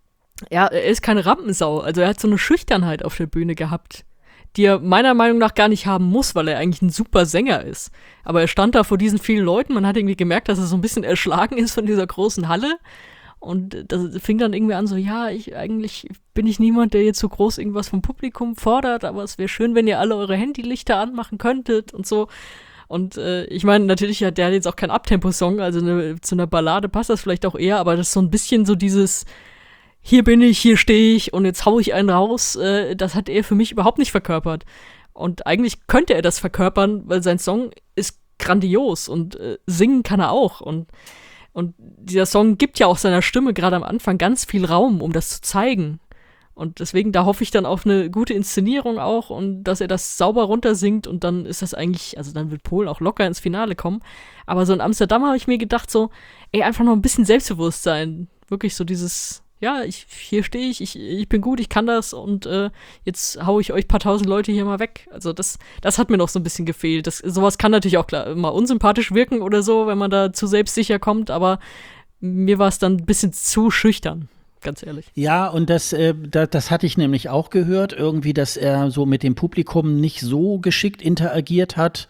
ja, er ist keine Rampensau. Also er hat so eine Schüchternheit auf der Bühne gehabt, die er meiner Meinung nach gar nicht haben muss, weil er eigentlich ein super Sänger ist. Aber er stand da vor diesen vielen Leuten, man hat irgendwie gemerkt, dass er so ein bisschen erschlagen ist von dieser großen Halle. Und das fing dann irgendwie an so, ja, ich eigentlich bin ich niemand, der jetzt so groß irgendwas vom Publikum fordert, aber es wäre schön, wenn ihr alle eure Handylichter anmachen könntet und so. Und äh, ich meine, natürlich hat der jetzt auch kein Abtempo-Song, also eine, zu einer Ballade passt das vielleicht auch eher, aber das ist so ein bisschen so dieses, hier bin ich, hier stehe ich und jetzt hau ich einen raus, äh, das hat er für mich überhaupt nicht verkörpert. Und eigentlich könnte er das verkörpern, weil sein Song ist grandios und äh, singen kann er auch. Und Und dieser Song gibt ja auch seiner Stimme gerade am Anfang ganz viel Raum, um das zu zeigen. Und deswegen, da hoffe ich dann auf eine gute Inszenierung auch und dass er das sauber runtersingt und dann ist das eigentlich, also dann wird Polen auch locker ins Finale kommen. Aber so in Amsterdam habe ich mir gedacht so, ey, einfach noch ein bisschen Selbstbewusstsein. Wirklich so dieses, ja, ich, hier stehe ich, ich, ich bin gut, ich kann das und äh, jetzt hau ich euch ein paar tausend Leute hier mal weg. Also das, das hat mir noch so ein bisschen gefehlt. Das, sowas kann natürlich auch klar, mal unsympathisch wirken oder so, wenn man da zu selbstsicher kommt, aber mir war es dann ein bisschen zu schüchtern, ganz ehrlich. Ja, und das, äh, das, das hatte ich nämlich auch gehört, irgendwie, dass er so mit dem Publikum nicht so geschickt interagiert hat.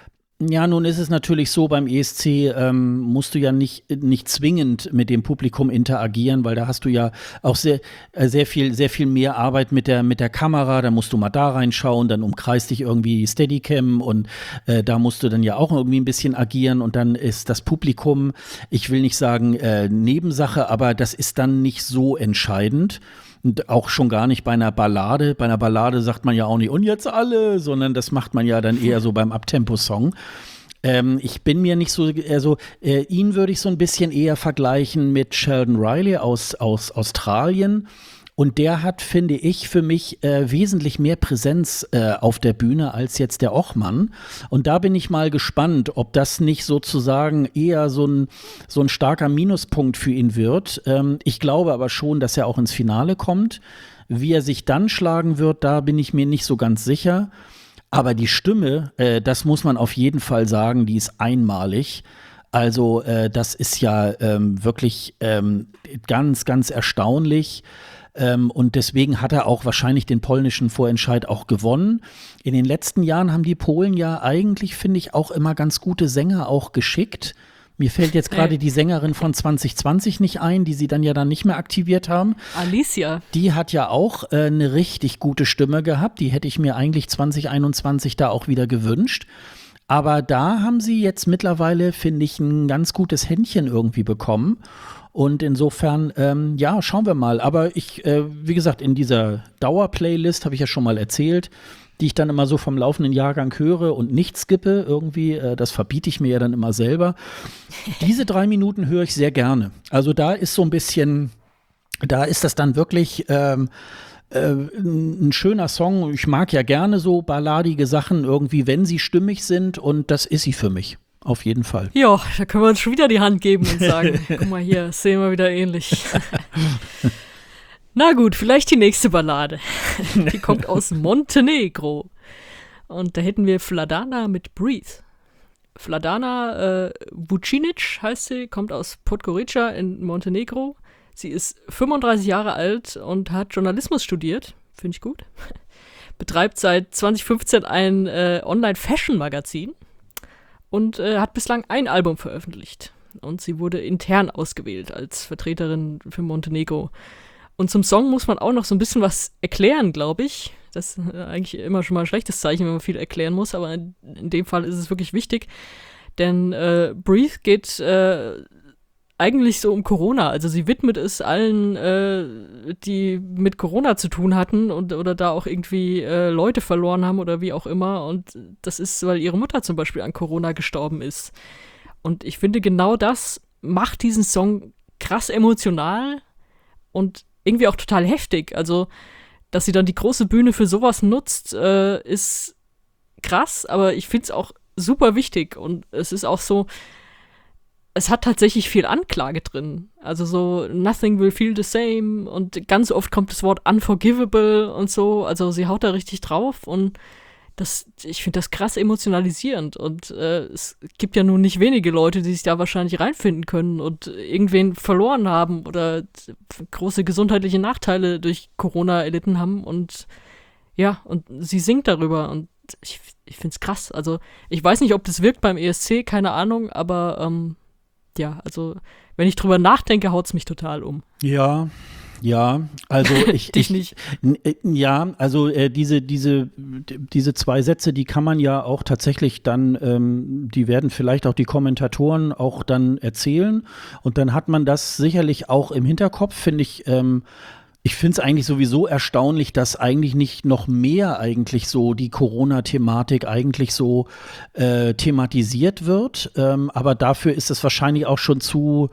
Ja, nun ist es natürlich so, beim E S C ähm, musst du ja nicht, nicht zwingend mit dem Publikum interagieren, weil da hast du ja auch sehr, äh, sehr viel, sehr viel mehr Arbeit mit der, mit der Kamera, da musst du mal da reinschauen, dann umkreist dich irgendwie die Steadicam und äh, da musst du dann ja auch irgendwie ein bisschen agieren und dann ist das Publikum, ich will nicht sagen äh, Nebensache, aber das ist dann nicht so entscheidend. Und auch schon gar nicht bei einer Ballade. Bei einer Ballade sagt man ja auch nicht, und jetzt alle, sondern das macht man ja dann eher so beim Abtempo-Song. Ähm, ich bin mir nicht so, also äh, ihn würde ich so ein bisschen eher vergleichen mit Sheldon Riley aus, aus Australien. Und der hat, finde ich, für mich äh, wesentlich mehr Präsenz äh, auf der Bühne als jetzt der Ochman. Und da bin ich mal gespannt, ob das nicht sozusagen eher so ein, so ein starker Minuspunkt für ihn wird. Ähm, ich glaube aber schon, dass er auch ins Finale kommt. Wie er sich dann schlagen wird, da bin ich mir nicht so ganz sicher. Aber die Stimme, äh, das muss man auf jeden Fall sagen, die ist einmalig. Also äh, das ist ja ähm, wirklich ähm, ganz, ganz erstaunlich. Ähm, und deswegen hat er auch wahrscheinlich den polnischen Vorentscheid auch gewonnen. In den letzten Jahren haben die Polen ja eigentlich, finde ich, auch immer ganz gute Sänger auch geschickt. Mir fällt jetzt gerade die Sängerin von zwanzig zwanzig nicht ein, die sie dann ja dann nicht mehr aktiviert haben. Alicia. Die hat ja auch äh, eine richtig gute Stimme gehabt. Die hätte ich mir eigentlich zwanzig einundzwanzig da auch wieder gewünscht. Aber da haben sie jetzt mittlerweile, finde ich, ein ganz gutes Händchen irgendwie bekommen. Und insofern, ähm, ja, schauen wir mal. Aber ich, äh, wie gesagt, in dieser Dauerplaylist habe ich ja schon mal erzählt, die ich dann immer so vom laufenden Jahrgang höre und nicht skippe irgendwie, äh, das verbiete ich mir ja dann immer selber. Diese drei Minuten höre ich sehr gerne. Also da ist so ein bisschen, da ist das dann wirklich ähm, äh, ein schöner Song. Ich mag ja gerne so balladige Sachen irgendwie, wenn sie stimmig sind und das ist sie für mich. Auf jeden Fall. Ja, da können wir uns schon wieder die Hand geben und sagen, guck mal hier, das sehen wir wieder ähnlich. Na gut, vielleicht die nächste Ballade. Die kommt aus Montenegro. Und da hätten wir Vladana mit Breathe. Vladana äh, Vucinic heißt sie, kommt aus Podgorica in Montenegro. Sie ist fünfunddreißig Jahre alt und hat Journalismus studiert. Finde ich gut. Betreibt seit zwanzig fünfzehn ein äh, Online-Fashion-Magazin. Und äh, hat bislang ein Album veröffentlicht. und sie wurde intern ausgewählt als Vertreterin für Montenegro. Und zum Song muss man auch noch so ein bisschen was erklären, glaube ich. Das ist eigentlich immer schon mal ein schlechtes Zeichen, wenn man viel erklären muss, aber in, in dem Fall ist es wirklich wichtig, denn äh, Breathe geht äh, eigentlich so um Corona. Also sie widmet es allen, äh, die mit Corona zu tun hatten und oder da auch irgendwie äh, Leute verloren haben oder wie auch immer. Und das ist, weil ihre Mutter zum Beispiel an Corona gestorben ist. Und ich finde, genau das macht diesen Song krass emotional und irgendwie auch total heftig. Also, dass sie dann die große Bühne für sowas nutzt, äh, ist krass, aber ich finde es auch super wichtig. Und es ist auch so, es hat tatsächlich viel Anklage drin. Also so, nothing will feel the same. Und ganz oft kommt das Wort unforgivable und so. Also sie haut da richtig drauf. Und das, ich finde das krass emotionalisierend. Und äh, es gibt ja nun nicht wenige Leute, die sich da wahrscheinlich reinfinden können und irgendwen verloren haben oder große gesundheitliche Nachteile durch Corona erlitten haben. Und ja, und sie singt darüber. Und ich, ich finde es krass. Also ich weiß nicht, ob das wirkt beim E S C, keine Ahnung, aber ähm, ja, also wenn ich drüber nachdenke, haut es mich total um. Ja, ja, also ich, Dich ich nicht. n- äh, ja, also äh, diese diese d- diese zwei Sätze, die kann man ja auch tatsächlich dann, ähm, die werden vielleicht auch die Kommentatoren auch dann erzählen und dann hat man das sicherlich auch im Hinterkopf, finde ich. Ähm, Ich finde es eigentlich sowieso erstaunlich, dass eigentlich nicht noch mehr eigentlich so die Corona-Thematik eigentlich so äh, thematisiert wird. Ähm, aber dafür ist es wahrscheinlich auch schon zu,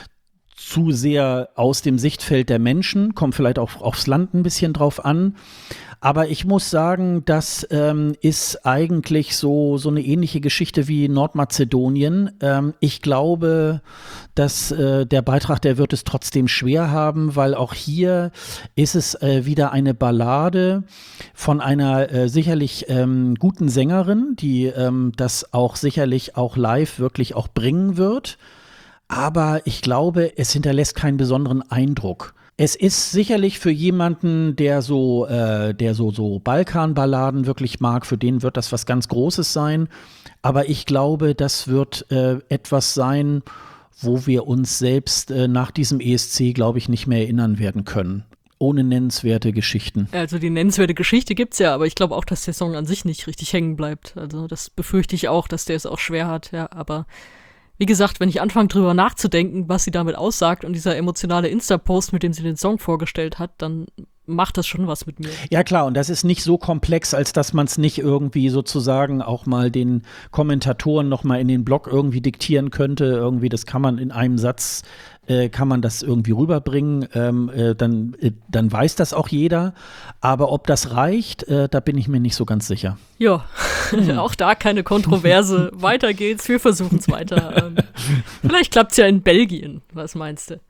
zu sehr aus dem Sichtfeld der Menschen. Kommt vielleicht auch aufs Land ein bisschen drauf an. Aber ich muss sagen, das ähm, ist eigentlich so, so eine ähnliche Geschichte wie Nordmazedonien. Ähm, ich glaube, dass äh, der Beitrag, der wird es trotzdem schwer haben, weil auch hier ist es äh, wieder eine Ballade von einer äh, sicherlich ähm, guten Sängerin, die ähm, das auch sicherlich auch live wirklich auch bringen wird. Aber ich glaube, es hinterlässt keinen besonderen Eindruck. Es ist sicherlich für jemanden, der so, äh, der so, so Balkanballaden wirklich mag, für den wird das was ganz Großes sein. Aber ich glaube, das wird äh, etwas sein, wo wir uns selbst äh, nach diesem E S C, glaube ich, nicht mehr erinnern werden können. Ohne nennenswerte Geschichten. Also die nennenswerte Geschichte gibt's ja, aber ich glaube auch, dass der Song an sich nicht richtig hängen bleibt. Also das befürchte ich auch, dass der es auch schwer hat, ja, aber wie gesagt, wenn ich anfange drüber nachzudenken, was sie damit aussagt und dieser emotionale Insta-Post, mit dem sie den Song vorgestellt hat, dann macht das schon was mit mir. Ja klar, und das ist nicht so komplex, als dass man es nicht irgendwie sozusagen auch mal den Kommentatoren noch mal in den Blog irgendwie diktieren könnte. Irgendwie, das kann man in einem Satz, äh, kann man das irgendwie rüberbringen. Ähm, äh, dann, äh, dann weiß das auch jeder. Aber ob das reicht, äh, da bin ich mir nicht so ganz sicher. Ja, auch da keine Kontroverse. Weiter geht's, wir versuchen es weiter. Ähm, vielleicht klappt's ja in Belgien, was meinst du?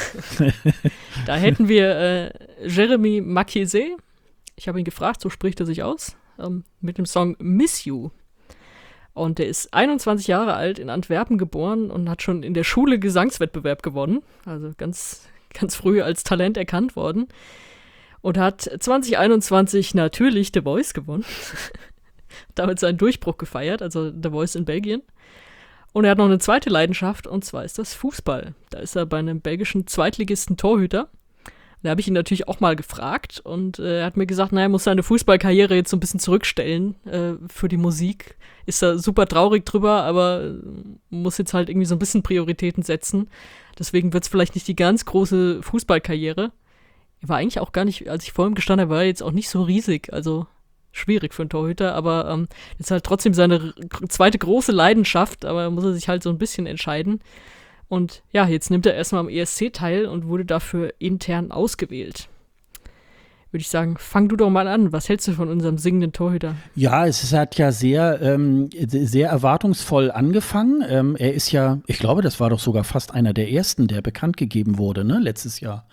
Da hätten wir äh, Jeremy Makise. Ich habe ihn gefragt, so spricht er sich aus, ähm, mit dem Song Miss You. Und der ist einundzwanzig Jahre alt, in Antwerpen geboren und hat schon in der Schule Gesangswettbewerb gewonnen. Also ganz, ganz früh als Talent erkannt worden. Und hat zwanzig einundzwanzig natürlich The Voice gewonnen. Damit seinen Durchbruch gefeiert, also The Voice in Belgien. Und er hat noch eine zweite Leidenschaft, und zwar ist das Fußball. Da ist er bei einem belgischen Zweitligisten Torhüter. Da habe ich ihn natürlich auch mal gefragt und äh, er hat mir gesagt, naja, er muss seine Fußballkarriere jetzt so ein bisschen zurückstellen äh, für die Musik. Ist da super traurig drüber, aber äh, muss jetzt halt irgendwie so ein bisschen Prioritäten setzen. Deswegen wird es vielleicht nicht die ganz große Fußballkarriere. Er war eigentlich auch gar nicht, als ich vor ihm gestanden habe, war er jetzt auch nicht so riesig, also schwierig für einen Torhüter, aber ähm, ist halt trotzdem seine r- zweite große Leidenschaft, aber muss er sich halt so ein bisschen entscheiden. Und ja, jetzt nimmt er erstmal am E S C teil und wurde dafür intern ausgewählt. Würde ich sagen, fang du doch mal an. Was hältst du von unserem singenden Torhüter? Ja, es hat ja sehr, ähm, sehr erwartungsvoll angefangen. Ähm, er ist ja, ich glaube, das war doch sogar fast einer der ersten, der bekannt gegeben wurde, ne, letztes Jahr.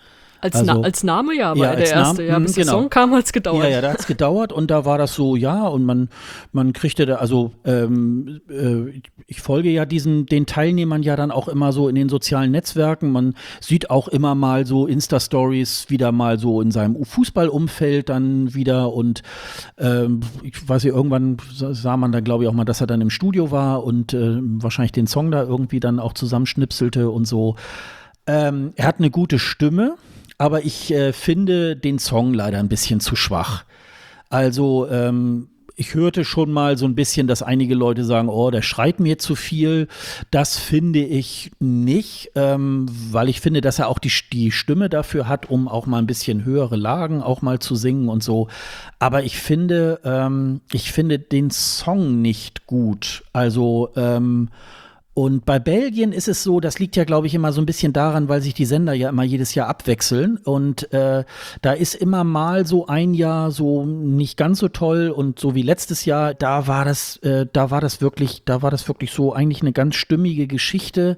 Als, also, Na- als Name ja, war ja, er der als Erste. Name, Ja, mh, bis der genau. Song kam, hat es gedauert. Ja, ja, da hat es gedauert und da war das so, ja, und man, man kriegte da, also ähm, äh, ich folge ja diesen, den Teilnehmern ja dann auch immer so in den sozialen Netzwerken. Man sieht auch immer mal so Insta-Stories wieder mal so in seinem Fußballumfeld dann wieder und ähm, ich weiß nicht, irgendwann sah man da glaube ich auch mal, dass er dann im Studio war und äh, wahrscheinlich den Song da irgendwie dann auch zusammenschnipselte und so. Ähm, er hat eine gute Stimme, aber ich äh, finde den Song leider ein bisschen zu schwach. Also ähm, ich hörte schon mal so ein bisschen, dass einige Leute sagen, oh, der schreit mir zu viel. Das finde ich nicht, ähm, weil ich finde, dass er auch die, die Stimme dafür hat, um auch mal ein bisschen höhere Lagen auch mal zu singen und so. Aber ich finde, ähm, ich finde den Song nicht gut. Also ähm, und bei Belgien ist es so, das liegt ja, glaube ich, immer so ein bisschen daran, weil sich die Sender ja immer jedes Jahr abwechseln. Und äh, da ist immer mal so ein Jahr so nicht ganz so toll. Und so wie letztes Jahr, da war das, äh, da war das wirklich, da war das wirklich so eigentlich eine ganz stimmige Geschichte.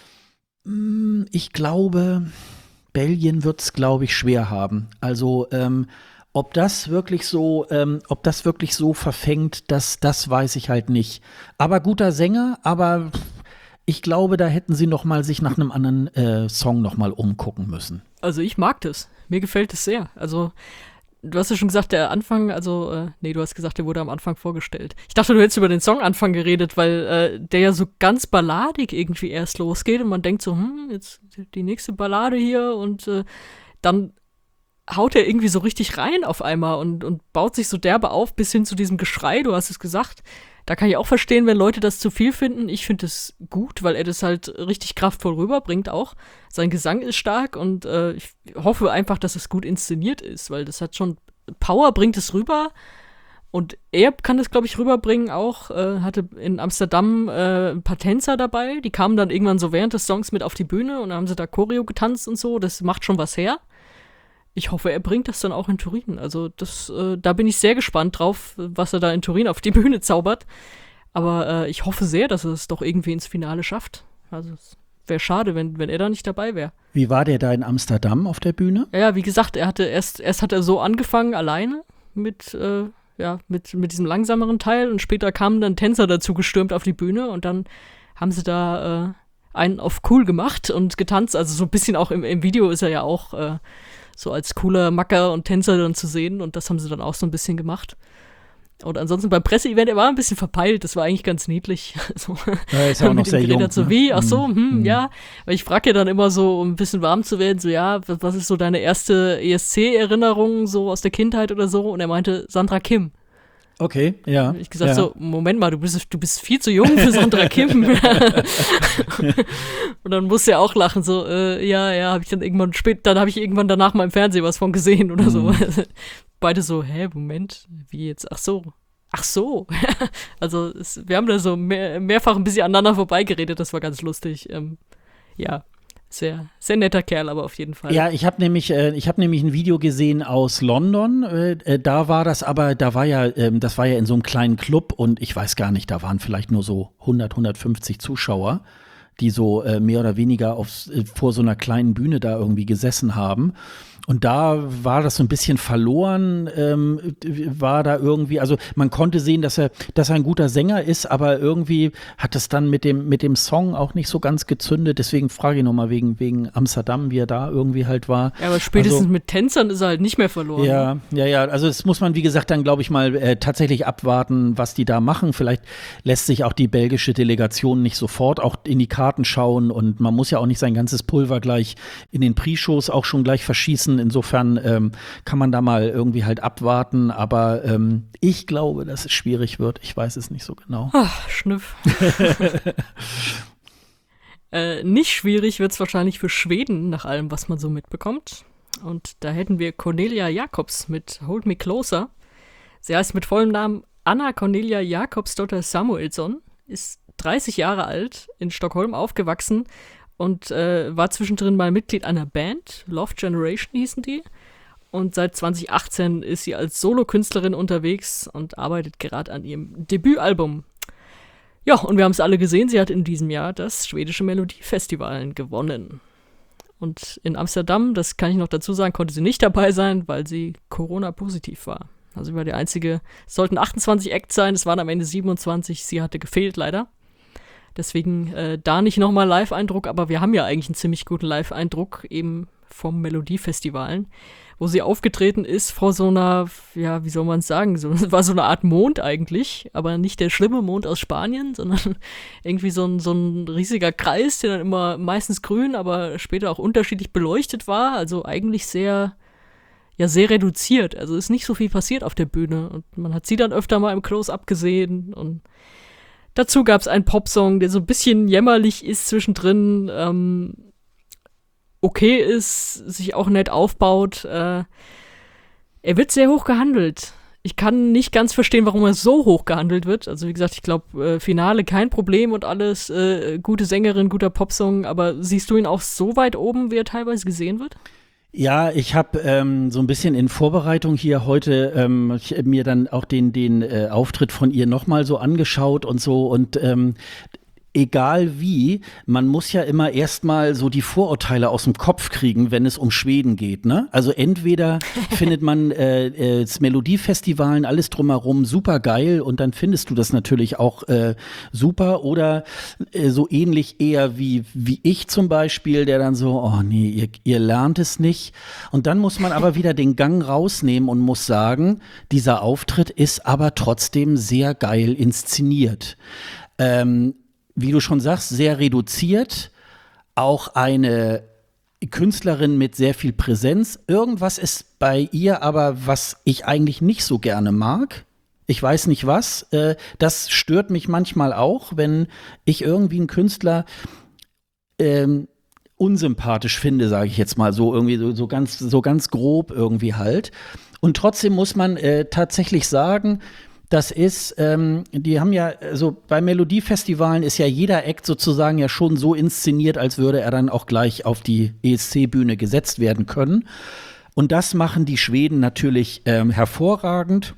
Hm, ich glaube, Belgien wird es, glaube ich, schwer haben. Also ähm, ob das wirklich so, ähm, ob das wirklich so verfängt, das, das weiß ich halt nicht. Aber guter Sänger, aber ich glaube, da hätten sie noch mal sich nach einem anderen äh, Song noch mal umgucken müssen. Also ich mag das. Mir gefällt es sehr. Also du hast ja schon gesagt, der Anfang, also, äh, nee, du hast gesagt, der wurde am Anfang vorgestellt. Ich dachte, du hättest über den Songanfang geredet, weil äh, der ja so ganz balladig irgendwie erst losgeht und man denkt so, hm, jetzt die nächste Ballade hier und äh, dann haut er irgendwie so richtig rein auf einmal und, und baut sich so derbe auf bis hin zu diesem Geschrei, du hast es gesagt. Da kann ich auch verstehen, wenn Leute das zu viel finden. Ich finde es gut, weil er das halt richtig kraftvoll rüberbringt auch. Sein Gesang ist stark und äh, ich hoffe einfach, dass es gut inszeniert ist, weil das hat schon Power, bringt es rüber. Und er kann das, glaube ich, rüberbringen auch. Äh, hatte in Amsterdam äh, ein paar Tänzer dabei. Die kamen dann irgendwann so während des Songs mit auf die Bühne und dann haben sie da Choreo getanzt und so. Das macht schon was her. Ich hoffe, er bringt das dann auch in Turin. Also das, äh, da bin ich sehr gespannt drauf, was er da in Turin auf die Bühne zaubert. Aber äh, ich hoffe sehr, dass er es doch irgendwie ins Finale schafft. Also es wäre schade, wenn, wenn er da nicht dabei wäre. Wie war der da in Amsterdam auf der Bühne? Ja, ja, wie gesagt, er hatte erst, erst hat er so angefangen alleine mit, äh, ja, mit, mit diesem langsameren Teil und später kamen dann Tänzer dazu gestürmt auf die Bühne und dann haben sie da äh, einen auf cool gemacht und getanzt. Also so ein bisschen auch im, im Video ist er ja auch äh, so als cooler Macker und Tänzer dann zu sehen und das haben sie dann auch so ein bisschen gemacht. Und ansonsten beim Presseevent, er war ein bisschen verpeilt, das war eigentlich ganz niedlich. So, er ist ja auch noch sehr jung. So ne? wie, ach so, hm, Mhm. ja. Weil ich frage ja dann immer so, um ein bisschen warm zu werden, so ja, was, was ist so deine erste E S C-Erinnerung so aus der Kindheit oder so? Und er meinte, Sandra Kim. Okay, ja. Und ich gesagt ja. so, Moment mal, du bist, du bist viel zu jung für Sandra Kim. Und dann musste er auch lachen, so, äh, ja, ja, habe ich dann irgendwann spät, dann habe ich irgendwann danach mal im Fernsehen was von gesehen oder so. Mhm. Beide so, hä, Moment, wie jetzt? Ach so. Ach so. Also es, wir haben da so mehr, mehrfach ein bisschen aneinander vorbeigeredet, das war ganz lustig. Ähm, ja, sehr, sehr netter Kerl, aber auf jeden Fall. Ja, ich habe nämlich, äh, ich habe nämlich ein Video gesehen aus London. Äh, äh, da war das aber, da war ja, ähm, das war ja in so einem kleinen Club und ich weiß gar nicht, da waren vielleicht nur so hundert, hundertfünfzig Zuschauer, die so äh, mehr oder weniger auf, äh, vor so einer kleinen Bühne da irgendwie gesessen haben. Und da war das so ein bisschen verloren, ähm, war da irgendwie, also man konnte sehen, dass er, dass er ein guter Sänger ist, aber irgendwie hat es dann mit dem, mit dem Song auch nicht so ganz gezündet. Deswegen frage ich nochmal wegen, wegen Amsterdam, wie er da irgendwie halt war. Ja, aber spätestens also, mit Tänzern ist er halt nicht mehr verloren. Ja, ja, ja. Also das muss man, wie gesagt, dann glaube ich mal äh, tatsächlich abwarten, was die da machen. Vielleicht lässt sich auch die belgische Delegation nicht sofort auch in die Karten schauen und man muss ja auch nicht sein ganzes Pulver gleich in den Pre-Shows auch schon gleich verschießen. Insofern ähm, kann man da mal irgendwie halt abwarten, aber ähm, ich glaube, dass es schwierig wird. Ich weiß es nicht so genau. Ach, Schnüff. äh, nicht schwierig wird es wahrscheinlich für Schweden, nach allem, was man so mitbekommt. Und da hätten wir Cornelia Jacobs mit Hold Me Closer. Sie heißt mit vollem Namen Anna Cornelia Jacobsdotter Samuelsson, ist dreißig Jahre alt, in Stockholm aufgewachsen und äh, war zwischendrin mal Mitglied einer Band, Love Generation hießen die. Und seit zwanzig achtzehn ist sie als Solokünstlerin unterwegs und arbeitet gerade an ihrem Debütalbum. Ja, und wir haben es alle gesehen, sie hat in diesem Jahr das schwedische Melodiefestival gewonnen. Und in Amsterdam, das kann ich noch dazu sagen, konnte sie nicht dabei sein, weil sie Corona-positiv war. Also sie war die einzige, es sollten achtundzwanzig Acts sein, es waren am Ende siebenundzwanzig, sie hatte gefehlt leider. Deswegen äh, da nicht nochmal Live-Eindruck, aber wir haben ja eigentlich einen ziemlich guten Live-Eindruck eben vom Melodiefestivalen, wo sie aufgetreten ist vor so einer, ja, wie soll man es sagen, so, war so eine Art Mond eigentlich, aber nicht der schlimme Mond aus Spanien, sondern irgendwie so ein, so ein riesiger Kreis, der dann immer meistens grün, aber später auch unterschiedlich beleuchtet war, also eigentlich sehr, ja, sehr reduziert, also ist nicht so viel passiert auf der Bühne und man hat sie dann öfter mal im Close-Up gesehen und dazu gab es einen Popsong, der so ein bisschen jämmerlich ist zwischendrin, ähm, okay ist, sich auch nett aufbaut. Äh, er wird sehr hoch gehandelt. Ich kann nicht ganz verstehen, warum er so hoch gehandelt wird. Also wie gesagt, ich glaube, äh, Finale kein Problem und alles, äh, gute Sängerin, guter Popsong, aber siehst du ihn auch so weit oben, wie er teilweise gesehen wird? Ja, ich habe ähm, so ein bisschen in Vorbereitung hier heute ähm, ich, mir dann auch den, den äh, Auftritt von ihr nochmal so angeschaut und so und ähm, egal wie, man muss ja immer erstmal so die Vorurteile aus dem Kopf kriegen, wenn es um Schweden geht, ne? Also entweder findet man äh, äh, das Melodiefestivalen, alles drumherum super geil und dann findest du das natürlich auch äh, super oder äh, so ähnlich eher wie, wie ich zum Beispiel, der dann so, oh nee, ihr, ihr lernt es nicht. Und dann muss man aber wieder den Gang rausnehmen und muss sagen, dieser Auftritt ist aber trotzdem sehr geil inszeniert. Ähm, Wie du schon sagst, sehr reduziert, auch eine Künstlerin mit sehr viel Präsenz. Irgendwas ist bei ihr aber, was ich eigentlich nicht so gerne mag. Ich weiß nicht was. Äh, das stört mich manchmal auch, wenn ich irgendwie einen Künstler ähm, unsympathisch finde, sage ich jetzt mal so, irgendwie so, so, ganz, so ganz grob irgendwie halt. Und trotzdem muss man äh, tatsächlich sagen, das ist, ähm, die haben ja, also bei Melodiefestivalen ist ja jeder Act sozusagen ja schon so inszeniert, als würde er dann auch gleich auf die E S C-Bühne gesetzt werden können. Und das machen die Schweden natürlich ähm, hervorragend.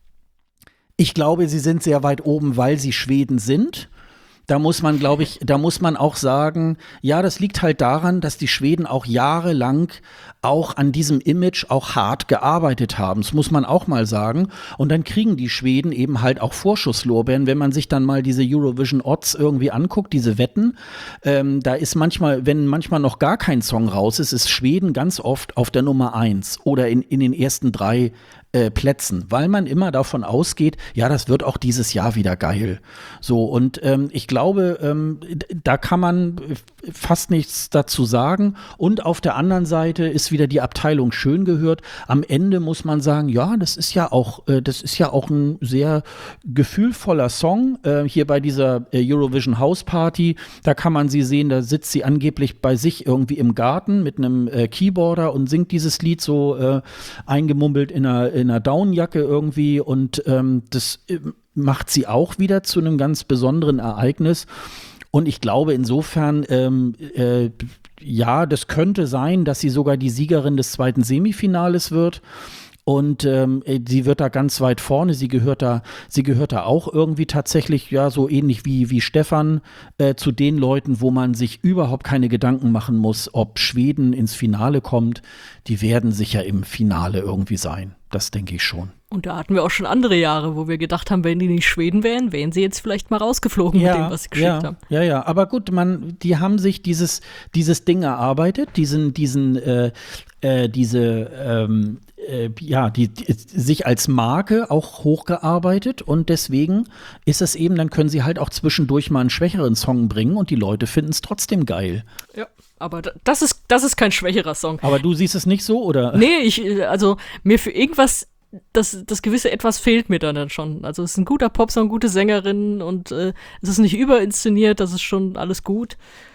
Ich glaube, sie sind sehr weit oben, weil sie Schweden sind. Da muss man, glaube ich, da muss man auch sagen, ja, das liegt halt daran, dass die Schweden auch jahrelang auch an diesem Image auch hart gearbeitet haben. Das muss man auch mal sagen. Und dann kriegen die Schweden eben halt auch Vorschusslorbeeren, wenn man sich dann mal diese Eurovision Odds irgendwie anguckt, diese Wetten. Ähm, da ist manchmal, wenn manchmal noch gar kein Song raus ist, ist Schweden ganz oft auf der Nummer eins oder in, in den ersten drei Äh, Plätzen, weil man immer davon ausgeht, ja, das wird auch dieses Jahr wieder geil. So, und ähm, ich glaube, ähm, da kann man fast nichts dazu sagen. Und auf der anderen Seite ist wieder die Abteilung schön gehört. Am Ende muss man sagen, ja, das ist ja auch, äh, das ist ja auch ein sehr gefühlvoller Song. Äh, hier bei dieser äh, Eurovision House Party, da kann man sie sehen, da sitzt sie angeblich bei sich irgendwie im Garten mit einem äh, Keyboarder und singt dieses Lied so äh, eingemummelt in einer in einer Downjacke irgendwie und ähm, das äh, macht sie auch wieder zu einem ganz besonderen Ereignis und ich glaube insofern ähm, äh, ja, das könnte sein, dass sie sogar die Siegerin des zweiten Semifinales wird. Und ähm, sie wird da ganz weit vorne, sie gehört da, sie gehört da auch irgendwie tatsächlich, ja, so ähnlich wie, wie Stefan, äh, zu den Leuten, wo man sich überhaupt keine Gedanken machen muss, ob Schweden ins Finale kommt. Die werden sicher im Finale irgendwie sein. Das denke ich schon. Und da hatten wir auch schon andere Jahre, wo wir gedacht haben, wenn die nicht Schweden wären, wären sie jetzt vielleicht mal rausgeflogen ja, mit dem, was sie geschickt ja, haben. Ja, ja, aber gut, man, die haben sich dieses, dieses Ding erarbeitet, diesen, diesen, äh, äh, diese, ähm, äh, ja, die, die sich als Marke auch hochgearbeitet und deswegen ist es eben, dann können sie halt auch zwischendurch mal einen schwächeren Song bringen und die Leute finden es trotzdem geil. Ja. Aber das ist, das ist kein schwächerer Song. Aber du siehst es nicht so, oder? Nee, ich, also mir für irgendwas, das, das gewisse Etwas fehlt mir dann schon. Also es ist ein guter Popsong, gute Sängerin und äh, es ist nicht überinszeniert, das ist schon alles gut.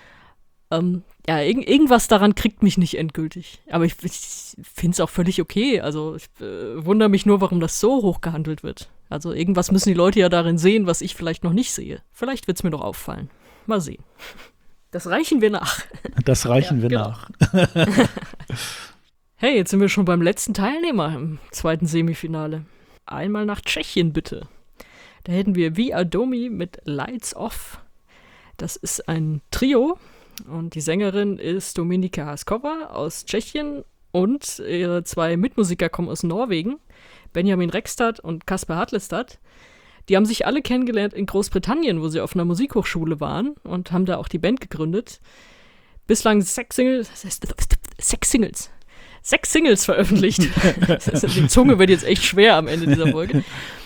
Ähm, ja, irg- irgendwas daran kriegt mich nicht endgültig. Aber ich, ich finde es auch völlig okay. Also ich äh, wundere mich nur, warum das so hoch gehandelt wird. Also irgendwas müssen die Leute ja darin sehen, was ich vielleicht noch nicht sehe. Vielleicht wird es mir noch auffallen. Mal sehen. Das reichen wir nach. Das reichen ja, wir genau. nach. Hey, jetzt sind wir schon beim letzten Teilnehmer im zweiten Semifinale. Einmal nach Tschechien, bitte. Da hätten wir Viadomi mit Lights Off. Das ist ein Trio. Und die Sängerin ist Dominika Haskova aus Tschechien und ihre zwei Mitmusiker kommen aus Norwegen, Benjamin Rekstad und Kasper Hatlestad. Die haben sich alle kennengelernt in Großbritannien, wo sie auf einer Musikhochschule waren und haben da auch die Band gegründet. Bislang sechs Singles, das heißt, sechs Singles, sechs Singles veröffentlicht. Die Zunge wird jetzt echt schwer am Ende dieser Folge.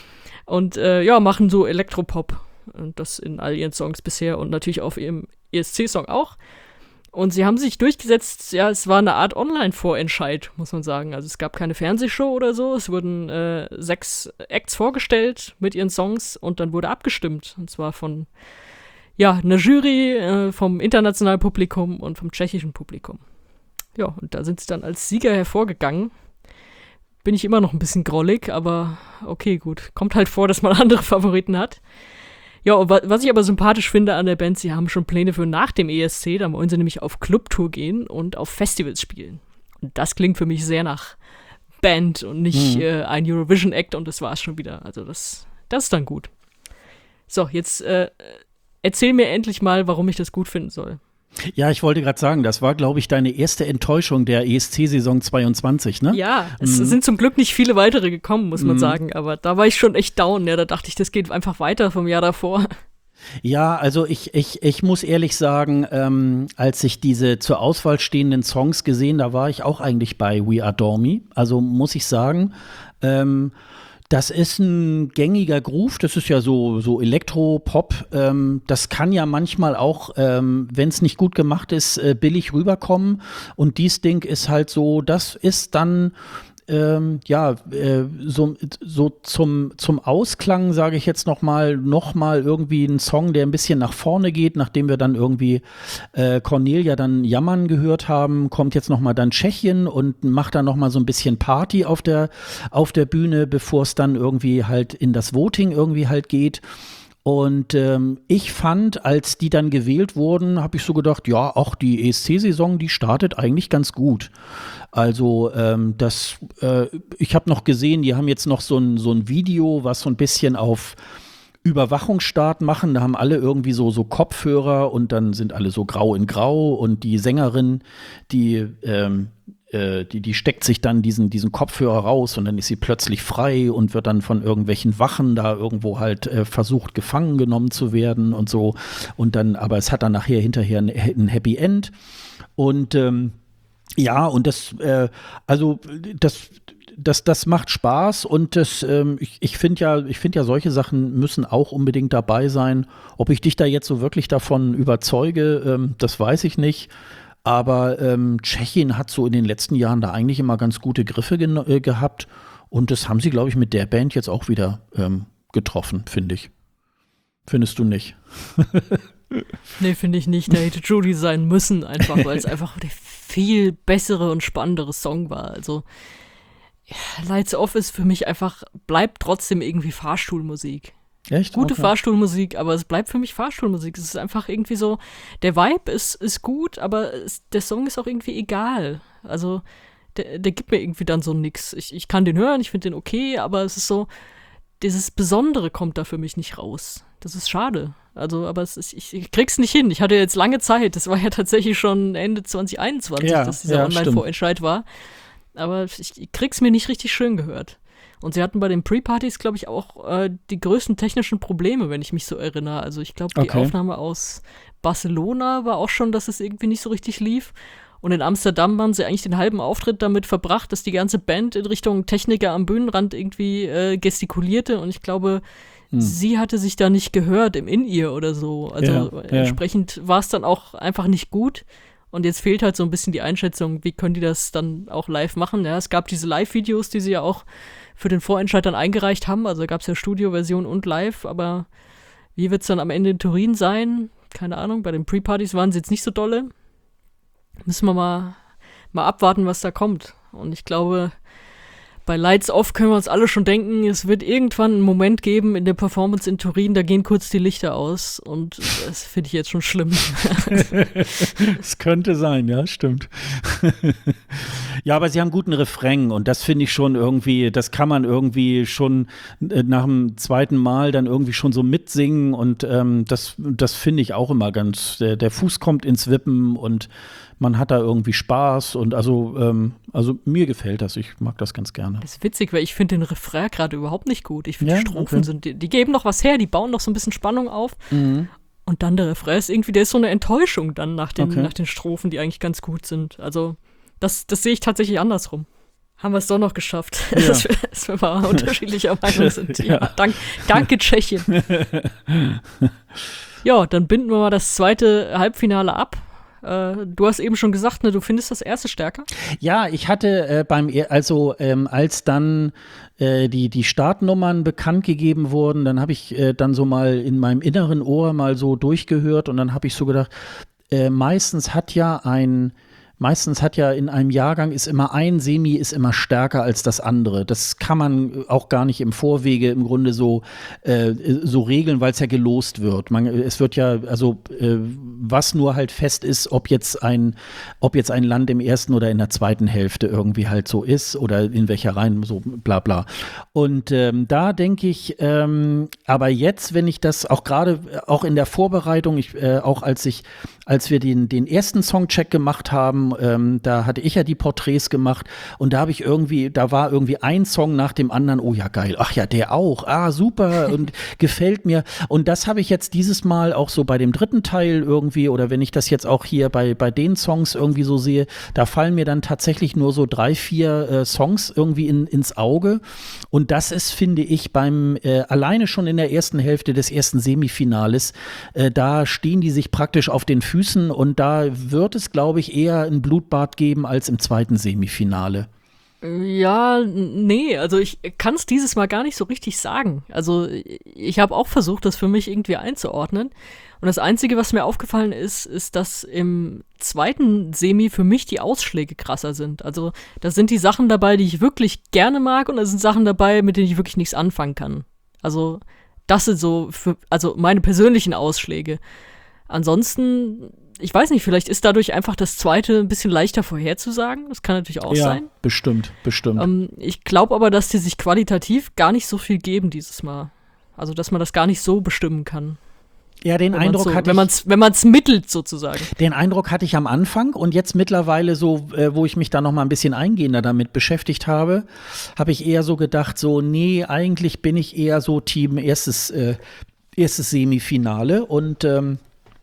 Und äh, ja, machen so Elektropop. Und das in all ihren Songs bisher und natürlich auf ihrem E S C-Song auch. Und sie haben sich durchgesetzt, ja, es war eine Art Online-Vorentscheid, muss man sagen. Also es gab keine Fernsehshow oder so, es wurden äh, sechs Acts vorgestellt mit ihren Songs und dann wurde abgestimmt. Und zwar von, ja, einer Jury, äh, vom internationalen Publikum und vom tschechischen Publikum. Ja, und da sind sie dann als Sieger hervorgegangen. Bin ich immer noch ein bisschen grollig, aber okay, gut. Kommt halt vor, dass man andere Favoriten hat. Ja, und was ich aber sympathisch finde an der Band, sie haben schon Pläne für nach dem E S C, da wollen sie nämlich auf Clubtour gehen und auf Festivals spielen. Und das klingt für mich sehr nach Band und nicht mhm. äh, ein Eurovision-Act und das war's schon wieder. Also das, das ist dann gut. So, jetzt äh, erzähl mir endlich mal, warum ich das gut finden soll. Ja, ich wollte gerade sagen, das war, glaube ich, deine erste Enttäuschung der E S C-Saison zweiundzwanzig, ne? Ja, es mhm. sind zum Glück nicht viele weitere gekommen, muss man mhm. sagen, aber da war ich schon echt down, ja, da dachte ich, das geht einfach weiter vom Jahr davor. Ja, also ich, ich, ich muss ehrlich sagen, ähm, als ich diese zur Auswahl stehenden Songs gesehen, da war ich auch eigentlich bei We Adore Me, also muss ich sagen, ähm, das ist ein gängiger Groove, das ist ja so, so Elektro-Pop. Ähm, das kann ja manchmal auch, ähm, wenn es nicht gut gemacht ist, äh, billig rüberkommen. Und dies Ding ist halt so, das ist dann ähm, ja, äh, so, so zum, zum Ausklang, sage ich jetzt noch mal, noch mal irgendwie ein Song, der ein bisschen nach vorne geht, nachdem wir dann irgendwie äh, Cornelia dann jammern gehört haben, kommt jetzt noch mal dann Tschechien und macht dann noch mal so ein bisschen Party auf der, auf der Bühne, bevor es dann irgendwie halt in das Voting irgendwie halt geht. Und ähm, ich fand, als die dann gewählt wurden, habe ich so gedacht, ja, auch die E S C-Saison, die startet eigentlich ganz gut. Also ähm, das, äh, ich habe noch gesehen, die haben jetzt noch so ein, so ein Video, was so ein bisschen auf Überwachungsstaat machen. Da haben alle irgendwie so, so Kopfhörer und dann sind alle so grau in grau und die Sängerin, die ähm, Die, die steckt sich dann diesen, diesen Kopfhörer raus und dann ist sie plötzlich frei und wird dann von irgendwelchen Wachen da irgendwo halt äh, versucht, gefangen genommen zu werden und so. Und dann, aber es hat dann nachher hinterher ein, ein Happy End. Und ähm, ja, und das, äh, also das, das, das macht Spaß und das, ähm, ich, ich finde ja, ich finde ja, solche Sachen müssen auch unbedingt dabei sein. Ob ich dich da jetzt so wirklich davon überzeuge, ähm, das weiß ich nicht. Aber ähm, Tschechien hat so in den letzten Jahren da eigentlich immer ganz gute Griffe gen- äh, gehabt. Und das haben sie, glaube ich, mit der Band jetzt auch wieder ähm, getroffen, finde ich. Findest du nicht? Nee, finde ich nicht. Da hätte Judy sein müssen, einfach, weil es einfach der viel bessere und spannendere Song war. Also, ja, Lights Off ist für mich einfach, bleibt trotzdem irgendwie Fahrstuhlmusik. Echt? Gute okay. Fahrstuhlmusik, aber es bleibt für mich Fahrstuhlmusik. Es ist einfach irgendwie so, der Vibe ist, ist gut, aber es, der Song ist auch irgendwie egal. Also, der, der gibt mir irgendwie dann so nix. Ich, ich kann den hören, ich finde den okay, aber es ist so, dieses Besondere kommt da für mich nicht raus. Das ist schade. Also, aber es ist, ich, ich krieg's nicht hin. Ich hatte jetzt lange Zeit. Das war ja tatsächlich schon Ende zwanzig einundzwanzig, ja, dass dieser ja, Online-Vorentscheid war. Aber ich, ich krieg's mir nicht richtig schön gehört. Und sie hatten bei den Pre-Partys, glaube ich, auch äh, die größten technischen Probleme, wenn ich mich so erinnere. Also ich glaube, die okay. Aufnahme aus Barcelona war auch schon, dass es irgendwie nicht so richtig lief. Und in Amsterdam haben sie eigentlich den halben Auftritt damit verbracht, dass die ganze Band in Richtung Techniker am Bühnenrand irgendwie äh, gestikulierte. Und ich glaube, hm. sie hatte sich da nicht gehört im In-Ear oder so. Also ja, ja. entsprechend war es dann auch einfach nicht gut. Und jetzt fehlt halt so ein bisschen die Einschätzung, wie können die das dann auch live machen. Ja, es gab diese Live-Videos, die sie ja auch für den Vorentscheid dann eingereicht haben. Also gab es ja Studio-Version und Live, aber wie wird es dann am Ende in Turin sein? Keine Ahnung, bei den Pre-Partys waren sie jetzt nicht so dolle. Müssen wir mal, mal abwarten, was da kommt. Und ich glaube, bei Lights Off können wir uns alle schon denken, es wird irgendwann einen Moment geben in der Performance in Turin, da gehen kurz die Lichter aus und das finde ich jetzt schon schlimm. Es könnte sein, ja, stimmt. Ja, aber sie haben guten Refrain und das finde ich schon irgendwie, das kann man irgendwie schon äh, nach dem zweiten Mal dann irgendwie schon so mitsingen und ähm, das, das finde ich auch immer ganz, der, der Fuß kommt ins Wippen und man hat da irgendwie Spaß und also, ähm, also mir gefällt das, ich mag das ganz gerne. Das ist witzig, weil ich finde den Refrain gerade überhaupt nicht gut. Ich finde, Ja, die Strophen okay. sind, die, die geben noch was her, die bauen noch so ein bisschen Spannung auf. Mhm. Und dann der Refrain ist irgendwie, der ist so eine Enttäuschung dann nach den, Okay. nach den Strophen, die eigentlich ganz gut sind. Also das, das sehe ich tatsächlich andersrum. Haben wir es doch noch geschafft, Ja. dass, wir, dass wir mal unterschiedlicher Meinung sind. Ja, Ja. dank, danke Tschechien. Ja, dann binden wir mal das zweite Halbfinale ab. Äh, du hast eben schon gesagt, ne, du findest das erste stärker. Ja, ich hatte äh, beim, e- also ähm, als dann äh, die, die Startnummern bekannt gegeben wurden, dann habe ich äh, dann so mal in meinem inneren Ohr mal so durchgehört und dann habe ich so gedacht, äh, meistens hat ja ein Meistens hat ja in einem Jahrgang ist immer ein Semi ist immer stärker als das andere. Das kann man auch gar nicht im Vorwege im Grunde so, äh, so regeln, weil es ja gelost wird. Man, es wird ja, also äh, was nur halt fest ist, ob jetzt ein, ob jetzt ein Land im ersten oder in der zweiten Hälfte irgendwie halt so ist oder in welcher Reihen, so bla bla. Und ähm, da denke ich, ähm, aber jetzt, wenn ich das auch gerade, auch in der Vorbereitung, ich, äh, auch als ich, als wir den, den ersten Songcheck gemacht haben, ähm, da hatte ich ja die Porträts gemacht und da habe ich irgendwie, da war irgendwie ein Song nach dem anderen, oh ja geil, ach ja, der auch, ah super und gefällt mir. Und das habe ich jetzt dieses Mal auch so bei dem dritten Teil irgendwie oder wenn ich das jetzt auch hier bei, bei den Songs irgendwie so sehe, da fallen mir dann tatsächlich nur so drei, vier äh, Songs irgendwie in, ins Auge. Und das ist, finde ich, beim äh, alleine schon in der ersten Hälfte des ersten Semifinales, äh, da stehen die sich praktisch auf den Füßen und da wird es, glaube ich, eher ein Blutbad geben als im zweiten Semifinale. Ja, n- nee, also ich kann es dieses Mal gar nicht so richtig sagen. Also ich habe auch versucht, das für mich irgendwie einzuordnen. Und das Einzige, was mir aufgefallen ist, ist, dass im zweiten Semi für mich die Ausschläge krasser sind. Also da sind die Sachen dabei, die ich wirklich gerne mag und da sind Sachen dabei, mit denen ich wirklich nichts anfangen kann. Also das sind so, für, also meine persönlichen Ausschläge. Ansonsten, ich weiß nicht, vielleicht ist dadurch einfach das zweite ein bisschen leichter vorherzusagen. Das kann natürlich auch ja, sein. bestimmt, bestimmt. Ähm, ich glaube aber, dass die sich qualitativ gar nicht so viel geben dieses Mal. Also, dass man das gar nicht so bestimmen kann. Ja, den Wenn Eindruck man's so, hatte wenn ich, man's, wenn man's mittelt sozusagen. den Eindruck hatte ich am Anfang und jetzt mittlerweile so, äh, wo ich mich da noch mal ein bisschen eingehender damit beschäftigt habe, habe ich eher so gedacht, so, nee, eigentlich bin ich eher so Team erstes, äh, erstes Semifinale und ähm,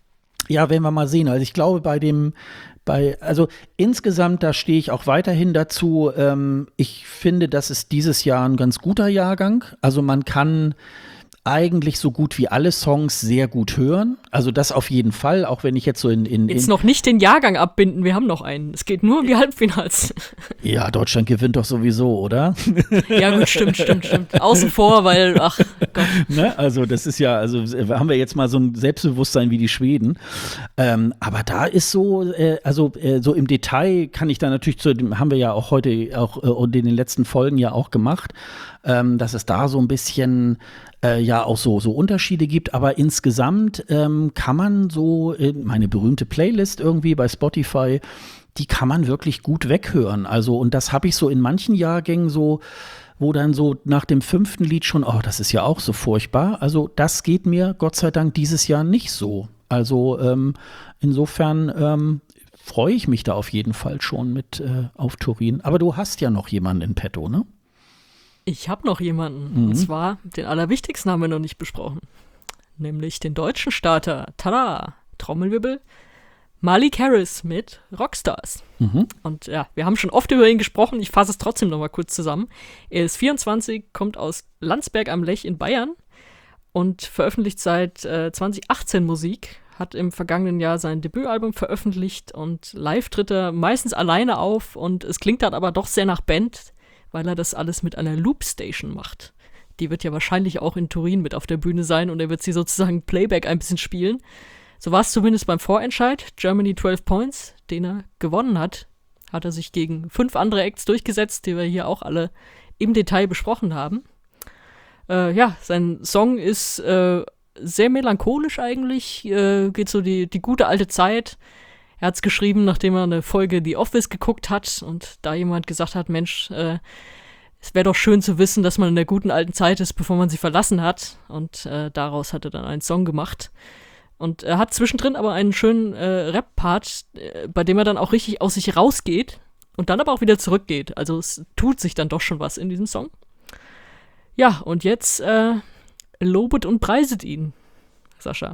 ja, werden wir mal sehen. Also ich glaube, bei dem, bei, also insgesamt, da stehe ich auch weiterhin dazu. Ähm, ich finde, das ist dieses Jahr ein ganz guter Jahrgang. Also man kann eigentlich so gut wie alle Songs sehr gut hören. Also das auf jeden Fall, auch wenn ich jetzt so in, in, Jetzt in noch nicht den Jahrgang abbinden, wir haben noch einen. Es geht nur um die Halbfinals. ja, Deutschland gewinnt doch sowieso, oder? Ja gut, stimmt, stimmt, stimmt. Außen vor, weil, ach Gott. Ne? Also das ist ja, also haben wir jetzt mal so ein Selbstbewusstsein wie die Schweden. Ähm, aber da ist so, äh, also äh, so im Detail kann ich da natürlich zu dem, haben wir ja auch heute auch äh, und in den letzten Folgen ja auch gemacht, ähm, dass es da so ein bisschen äh, ja auch so, so Unterschiede gibt. Aber insgesamt ähm, kann man so, äh, meine berühmte Playlist irgendwie bei Spotify, die kann man wirklich gut weghören. Also, und das habe ich so in manchen Jahrgängen so, wo dann so nach dem fünften Lied schon, oh, das ist ja auch so furchtbar. Also, das geht mir Gott sei Dank dieses Jahr nicht so. Also, ähm, insofern ähm, freue ich mich da auf jeden Fall schon mit äh, auf Turin. Aber du hast ja noch jemanden in petto, ne? Ich habe noch jemanden. Mhm. Und zwar, den allerwichtigsten haben wir noch nicht besprochen. Nämlich den deutschen Starter. Tada! Trommelwirbel. Malik Harris mit Rockstars. Mhm. Und ja, wir haben schon oft über ihn gesprochen. Ich fasse es trotzdem noch mal kurz zusammen. Er ist vierundzwanzig, kommt aus Landsberg am Lech in Bayern und veröffentlicht seit äh, zwanzig achtzehn Musik. Hat im vergangenen Jahr sein Debütalbum veröffentlicht und live tritt er meistens alleine auf. Und es klingt dann aber doch sehr nach Band, weil er das alles mit einer Loopstation macht. Die wird ja wahrscheinlich auch in Turin mit auf der Bühne sein und er wird sie sozusagen Playback ein bisschen spielen. So war es zumindest beim Vorentscheid, Germany zwölf Points, den er gewonnen hat, hat er sich gegen fünf andere Acts durchgesetzt, die wir hier auch alle im Detail besprochen haben. Äh, ja, sein Song ist äh, sehr melancholisch eigentlich, äh, geht so die, die gute alte Zeit. Er hat es geschrieben, nachdem er eine Folge The Office geguckt hat und da jemand gesagt hat, Mensch, äh, es wäre doch schön zu wissen, dass man in der guten alten Zeit ist, bevor man sie verlassen hat. Und äh, daraus hat er dann einen Song gemacht. Und er hat zwischendrin aber einen schönen äh, Rap-Part, äh, bei dem er dann auch richtig aus sich rausgeht und dann aber auch wieder zurückgeht. Also es tut sich dann doch schon was in diesem Song. Ja, und jetzt äh, lobet und preiset ihn, Sascha.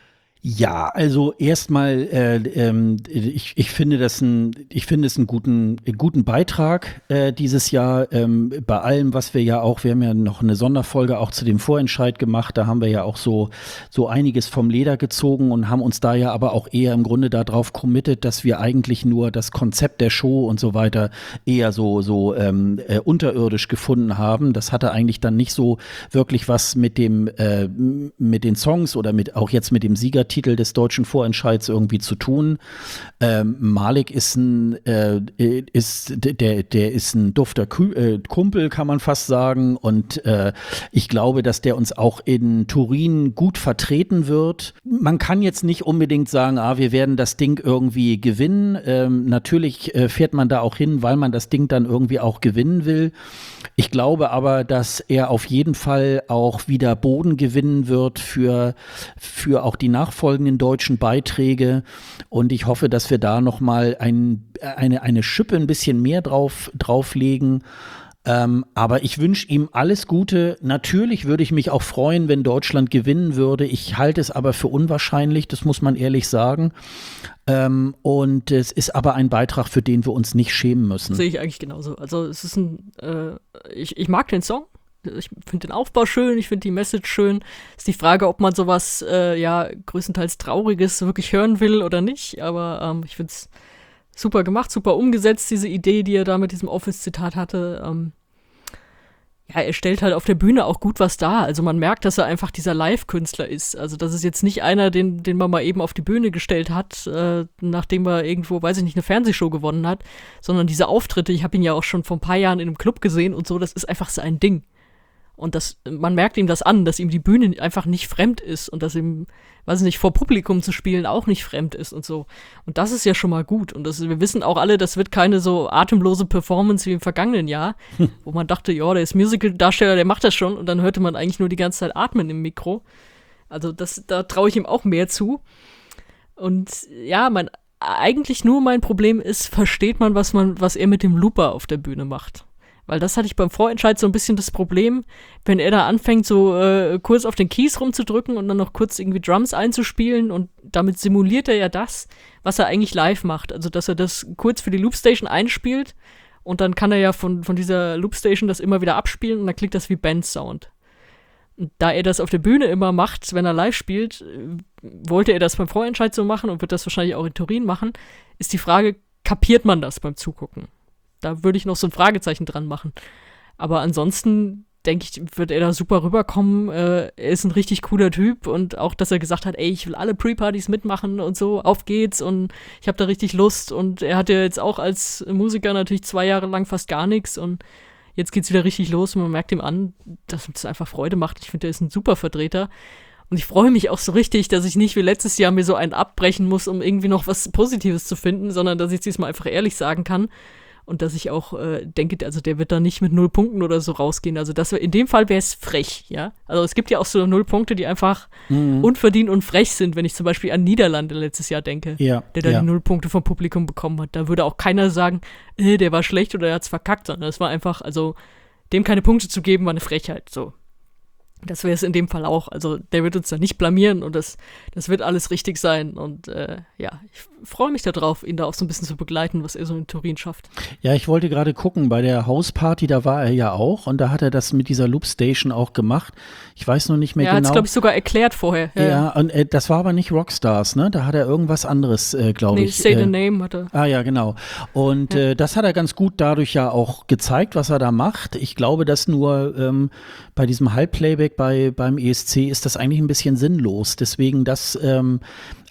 Ja, also erstmal, äh, ähm, ich, ich finde das ein, ich finde es einen guten, guten Beitrag äh, dieses Jahr. Ähm, bei allem, was wir ja auch, wir haben ja noch eine Sonderfolge auch zu dem Vorentscheid gemacht. Da haben wir ja auch so so einiges vom Leder gezogen und haben uns da ja aber auch eher im Grunde darauf committed, dass wir eigentlich nur das Konzept der Show und so weiter eher so so ähm, äh, unterirdisch gefunden haben. Das hatte eigentlich dann nicht so wirklich was mit dem äh, mit den Songs oder mit auch jetzt mit dem Siegertitel des deutschen Vorentscheids irgendwie zu tun. Ähm, Malik ist ein äh, ist der der ist ein dufter Kü- äh, Kumpel, kann man fast sagen, und äh, ich glaube, dass der uns auch in Turin gut vertreten wird. Man kann jetzt nicht unbedingt sagen, ah, wir werden das Ding irgendwie gewinnen. Ähm, natürlich äh, fährt man da auch hin, weil man das Ding dann irgendwie auch gewinnen will. Ich glaube aber, dass er auf jeden Fall auch wieder Boden gewinnen wird für für auch die nachfolgenden deutschen Beiträge, und ich hoffe, dass wir da noch mal ein, eine, eine Schippe ein bisschen mehr drauf, drauflegen. Ähm, aber ich wünsche ihm alles Gute. Natürlich würde ich mich auch freuen, wenn Deutschland gewinnen würde. Ich halte es aber für unwahrscheinlich, das muss man ehrlich sagen. Ähm, und es ist aber ein Beitrag, für den wir uns nicht schämen müssen. Sehe ich eigentlich genauso. Also es ist ein, äh, ich, ich mag den Song. Ich finde den Aufbau schön, ich finde die Message schön. Ist die Frage, ob man sowas, äh, ja, größtenteils Trauriges wirklich hören will oder nicht. Aber ähm, ich finde es super gemacht, super umgesetzt, diese Idee, die er da mit diesem Office-Zitat hatte. Ähm, ja, er stellt halt auf der Bühne auch gut was dar. Also man merkt, dass er einfach dieser Live-Künstler ist. Also das ist jetzt nicht einer, den, den man mal eben auf die Bühne gestellt hat, äh, nachdem er irgendwo, weiß ich nicht, eine Fernsehshow gewonnen hat, sondern diese Auftritte, ich habe ihn ja auch schon vor ein paar Jahren in einem Club gesehen und so, das ist einfach sein Ding. Und das, man merkt ihm das an, dass ihm die Bühne einfach nicht fremd ist und dass ihm, weiß ich nicht, vor Publikum zu spielen auch nicht fremd ist und so. Und das ist ja schon mal gut. Und das, wir wissen auch alle, das wird keine so atemlose Performance wie im vergangenen Jahr, hm. wo man dachte, ja, der ist Musical-Darsteller, der macht das schon. Und dann hörte man eigentlich nur die ganze Zeit atmen im Mikro. Also das, da traue ich ihm auch mehr zu. Und ja, mein, eigentlich nur mein Problem ist, versteht man, was man, was er mit dem Looper auf der Bühne macht. Weil das hatte ich beim Vorentscheid so ein bisschen das Problem, wenn er da anfängt, so äh, kurz auf den Keys rumzudrücken und dann noch kurz irgendwie Drums einzuspielen, und damit simuliert er ja das, was er eigentlich live macht. Also, dass er das kurz für die Loopstation einspielt und dann kann er ja von, von dieser Loopstation das immer wieder abspielen und dann klingt das wie Bandsound. Und da er das auf der Bühne immer macht, wenn er live spielt, wollte er das beim Vorentscheid so machen und wird das wahrscheinlich auch in Turin machen, ist die Frage, kapiert man das beim Zugucken? Da würde ich noch so ein Fragezeichen dran machen. Aber ansonsten, denke ich, wird er da super rüberkommen. Äh, er ist ein richtig cooler Typ, und auch, dass er gesagt hat, ey, ich will alle Pre-Partys mitmachen und so, auf geht's, und ich habe da richtig Lust. Und er hatte jetzt auch als Musiker natürlich zwei Jahre lang fast gar nichts, und jetzt geht's wieder richtig los und man merkt ihm an, dass es einfach Freude macht. Ich finde, er ist ein super Vertreter. Und ich freue mich auch so richtig, dass ich nicht wie letztes Jahr mir so einen abbrechen muss, um irgendwie noch was Positives zu finden, sondern dass ich diesmal einfach ehrlich sagen kann. Und dass ich auch äh, denke, also der wird da nicht mit null Punkten oder so rausgehen. Also das wär, in dem Fall wäre es frech, ja. Also es gibt ja auch so null Punkte, die einfach mhm. unverdient und frech sind, wenn ich zum Beispiel an Niederlande letztes Jahr denke, ja, der da ja. die null Punkte vom Publikum bekommen hat. Da würde auch keiner sagen, äh, der war schlecht oder er hat's verkackt, sondern es war einfach, also dem keine Punkte zu geben, war eine Frechheit, so. Das wäre es in dem Fall auch. Also der wird uns da nicht blamieren, und das, das wird alles richtig sein. Und äh, ja, ich freue mich darauf, ihn da auch so ein bisschen zu begleiten, was er so in Turin schafft. Ja, ich wollte gerade gucken, bei der Hausparty, da war er ja auch, und da hat er das mit dieser Loopstation auch gemacht. Ich weiß noch nicht mehr ja, genau. Er hat es, genau. glaube ich, sogar erklärt vorher. Ja, ja, und äh, das war aber nicht Rockstars, ne? Da hat er irgendwas anderes, äh, glaube nee, ich. Say äh, the Name hatte. Ah ja, genau. Und ja. äh, das hat er ganz gut dadurch ja auch gezeigt, was er da macht. Ich glaube, dass nur ähm, bei diesem Halbplayback bei, beim E S C ist das eigentlich ein bisschen sinnlos. Deswegen das, ähm,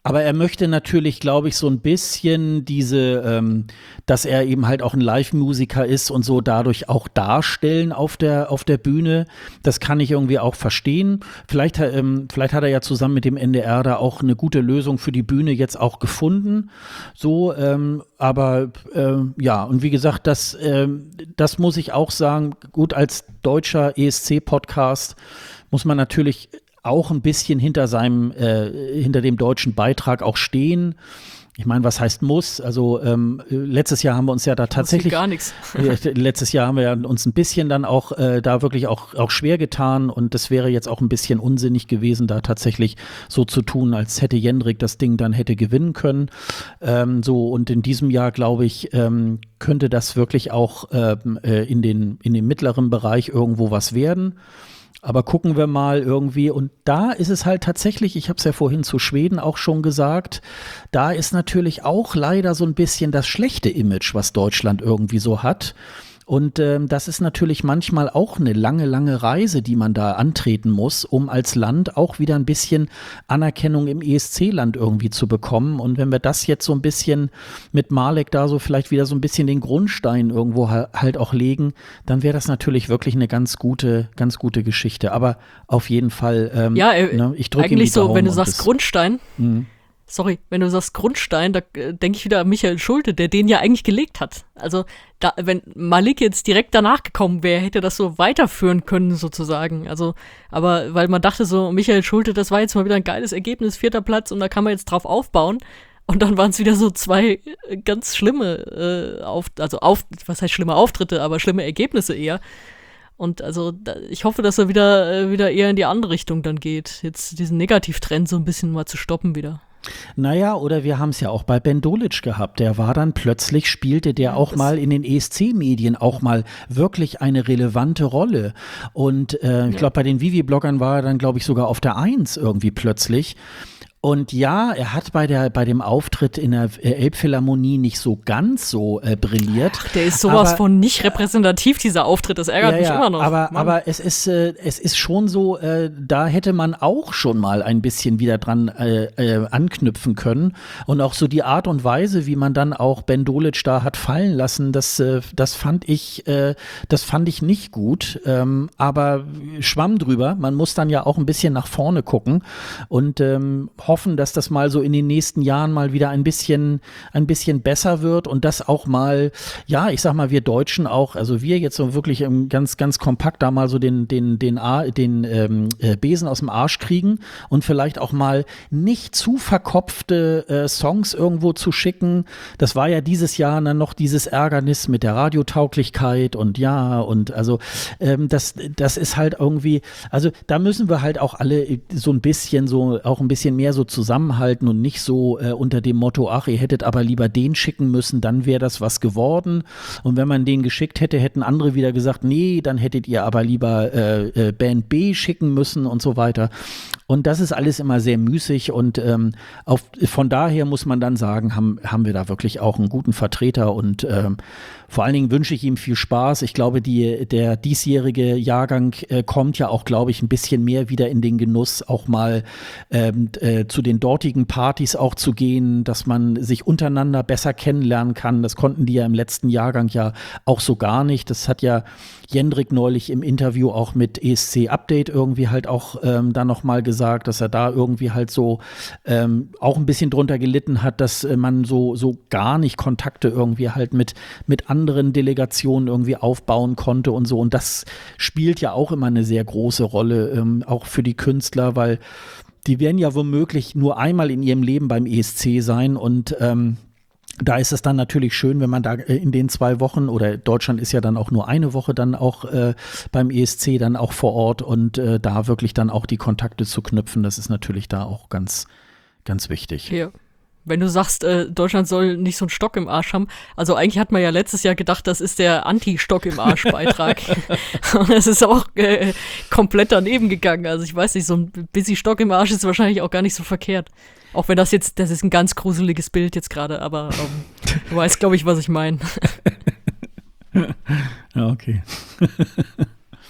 Aber er möchte natürlich, glaube ich, so ein bisschen diese, ähm, dass er eben halt auch ein Live-Musiker ist und so dadurch auch darstellen auf der, auf der Bühne. Das kann ich irgendwie auch verstehen. Vielleicht, ähm, vielleicht hat er ja zusammen mit dem N D R da auch eine gute Lösung für die Bühne jetzt auch gefunden. So, ähm, aber ähm, ja, und wie gesagt, das, ähm, das muss ich auch sagen, gut, als deutscher E S C-Podcast muss man natürlich auch ein bisschen hinter seinem, äh, hinter dem deutschen Beitrag auch stehen. Ich meine, was heißt muss? Also ähm, letztes Jahr haben wir uns ja da tatsächlich gar nichts. äh, letztes Jahr haben wir ja uns ein bisschen dann auch äh, da wirklich auch auch schwer getan und das wäre jetzt auch ein bisschen unsinnig gewesen, da tatsächlich so zu tun, als hätte Jendrik das Ding dann hätte gewinnen können. Ähm, so und in diesem Jahr glaube ich ähm, könnte das wirklich auch ähm, äh, in den in dem mittleren Bereich irgendwo was werden. Aber gucken wir mal irgendwie, und da ist es halt tatsächlich, ich habe es ja vorhin zu Schweden auch schon gesagt, da ist natürlich auch leider so ein bisschen das schlechte Image, was Deutschland irgendwie so hat. Und ähm, das ist natürlich manchmal auch eine lange, lange Reise, die man da antreten muss, um als Land auch wieder ein bisschen Anerkennung im E S C-Land irgendwie zu bekommen. Und wenn wir das jetzt so ein bisschen mit Malek da so vielleicht wieder so ein bisschen den Grundstein irgendwo ha- halt auch legen, dann wäre das natürlich wirklich eine ganz gute, ganz gute Geschichte. Aber auf jeden Fall, ähm, ja, äh, ne, ich drücke ihm die eigentlich so, Daumen wenn du und sagst das- Grundstein, Mhm. sorry, wenn du sagst Grundstein, da äh, denke ich wieder an Michael Schulte, der den ja eigentlich gelegt hat. Also, da, wenn Malik jetzt direkt danach gekommen wäre, hätte das so weiterführen können, sozusagen. Also, aber weil man dachte so, Michael Schulte, das war jetzt mal wieder ein geiles Ergebnis, vierter Platz, und da kann man jetzt drauf aufbauen. Und dann waren es wieder so zwei äh, ganz schlimme, äh, auf, also auf, was heißt schlimme Auftritte, aber schlimme Ergebnisse eher. Und also da, ich hoffe, dass er wieder, äh, wieder eher in die andere Richtung dann geht. Jetzt diesen Negativtrend so ein bisschen mal zu stoppen wieder. Naja, oder wir haben es ja auch bei Ben Dolic gehabt. Der war dann plötzlich, spielte der auch mal in den E S C-Medien auch mal wirklich eine relevante Rolle. Und äh, ich Ja. glaube, bei den Vivi-Bloggern war er dann, glaube ich, sogar auf der Eins irgendwie plötzlich. Und ja, er hat bei, der, bei dem Auftritt in der äh, Elbphilharmonie nicht so ganz so äh, brilliert. Ach, der ist sowas aber, von nicht repräsentativ, dieser Auftritt. Das ärgert ja, mich ja, immer noch. Aber, Mann. aber es ist, äh, es ist schon so, äh, da hätte man auch schon mal ein bisschen wieder dran äh, äh, anknüpfen können. Und auch so die Art und Weise, wie man dann auch Ben Dolic da hat fallen lassen, das, äh, das fand ich, äh, das fand ich nicht gut. Ähm, aber schwamm drüber. Man muss dann ja auch ein bisschen nach vorne gucken und ähm, hoffen, dass das mal so in den nächsten Jahren mal wieder ein bisschen, ein bisschen besser wird und das auch mal, ja, ich sag mal, wir Deutschen auch, also wir jetzt so wirklich ähm, ganz, ganz kompakt da mal so den, den, den, A- den ähm, äh, Besen aus dem Arsch kriegen und vielleicht auch mal nicht zu verkopfte äh, Songs irgendwo zu schicken. Das war ja dieses Jahr dann noch dieses Ärgernis mit der Radiotauglichkeit und ja, und also ähm, das, das ist halt irgendwie, also da müssen wir halt auch alle so ein bisschen so, auch ein bisschen mehr so zusammenhalten und nicht so äh, unter dem Motto, ach, ihr hättet aber lieber den schicken müssen, dann wäre das was geworden. Und wenn man den geschickt hätte, hätten andere wieder gesagt, nee, dann hättet ihr aber lieber äh, äh, Band B schicken müssen und so weiter. Und das ist alles immer sehr müßig und ähm, auf, von daher muss man dann sagen, haben, haben wir da wirklich auch einen guten Vertreter und ähm, vor allen Dingen wünsche ich ihm viel Spaß. Ich glaube, die, der diesjährige Jahrgang äh, kommt ja auch, glaube ich, ein bisschen mehr wieder in den Genuss, auch mal ähm, äh, zu den dortigen Partys auch zu gehen, dass man sich untereinander besser kennenlernen kann. Das konnten die ja im letzten Jahrgang ja auch so gar nicht. Das hat ja Jendrik neulich im Interview auch mit E S C Update irgendwie halt auch ähm, dann nochmal gesagt, dass er da irgendwie halt so ähm, auch ein bisschen drunter gelitten hat, dass äh, man so, so gar nicht Kontakte irgendwie halt mit, mit anderen Delegationen irgendwie aufbauen konnte und so. Und das spielt ja auch immer eine sehr große Rolle, ähm, auch für die Künstler, weil die werden ja womöglich nur einmal in ihrem Leben beim E S C sein und ähm, da ist es dann natürlich schön, wenn man da in den zwei Wochen oder Deutschland ist ja dann auch nur eine Woche dann auch äh, beim E S C dann auch vor Ort und äh, da wirklich dann auch die Kontakte zu knüpfen, das ist natürlich da auch ganz, ganz wichtig. Ja. Wenn du sagst, äh, Deutschland soll nicht so einen Stock im Arsch haben, also eigentlich hat man ja letztes Jahr gedacht, das ist der Anti-Stock im Arsch-Beitrag. Und es ist auch äh, komplett daneben gegangen. Also ich weiß nicht, so ein busy Stock im Arsch ist wahrscheinlich auch gar nicht so verkehrt. Auch wenn das jetzt, das ist ein ganz gruseliges Bild jetzt gerade, aber ähm, du weißt, glaube ich, was ich meine. Ja, okay.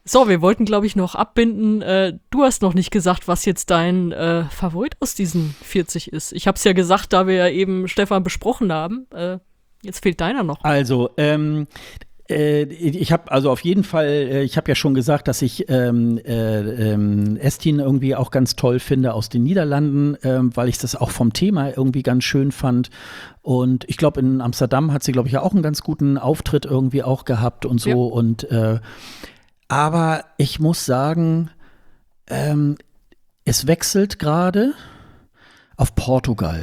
So, wir wollten, glaube ich, noch abbinden. Äh, du hast noch nicht gesagt, was jetzt dein äh, Favorit aus diesen vierzig ist. Ich habe es ja gesagt, da wir ja eben Stefan besprochen haben. Äh, jetzt fehlt deiner noch. Also, ähm, äh, ich habe also auf jeden Fall, äh, ich habe ja schon gesagt, dass ich ähm, äh, ähm, Estin irgendwie auch ganz toll finde aus den Niederlanden, ähm, weil ich das auch vom Thema irgendwie ganz schön fand. Und ich glaube, in Amsterdam hat sie, glaube ich, ja auch einen ganz guten Auftritt irgendwie auch gehabt und so. Ja. Und äh, aber ich muss sagen, ähm, es wechselt gerade auf Portugal.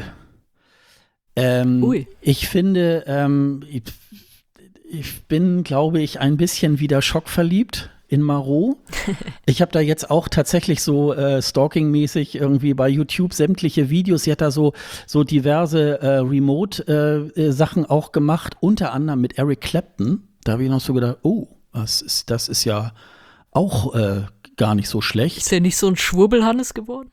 Ähm, Ui. Ich finde, ähm, ich, ich bin, glaube ich, ein bisschen wieder schockverliebt in Marot. Ich habe da jetzt auch tatsächlich so äh, stalking-mäßig irgendwie bei YouTube sämtliche Videos. Sie hat da so, so diverse äh, Remote-Sachen äh, auch gemacht, unter anderem mit Eric Clapton. Da habe ich noch so gedacht, oh, das ist, das ist ja auch äh, gar nicht so schlecht. Ist der nicht so ein Schwurbelhannes geworden?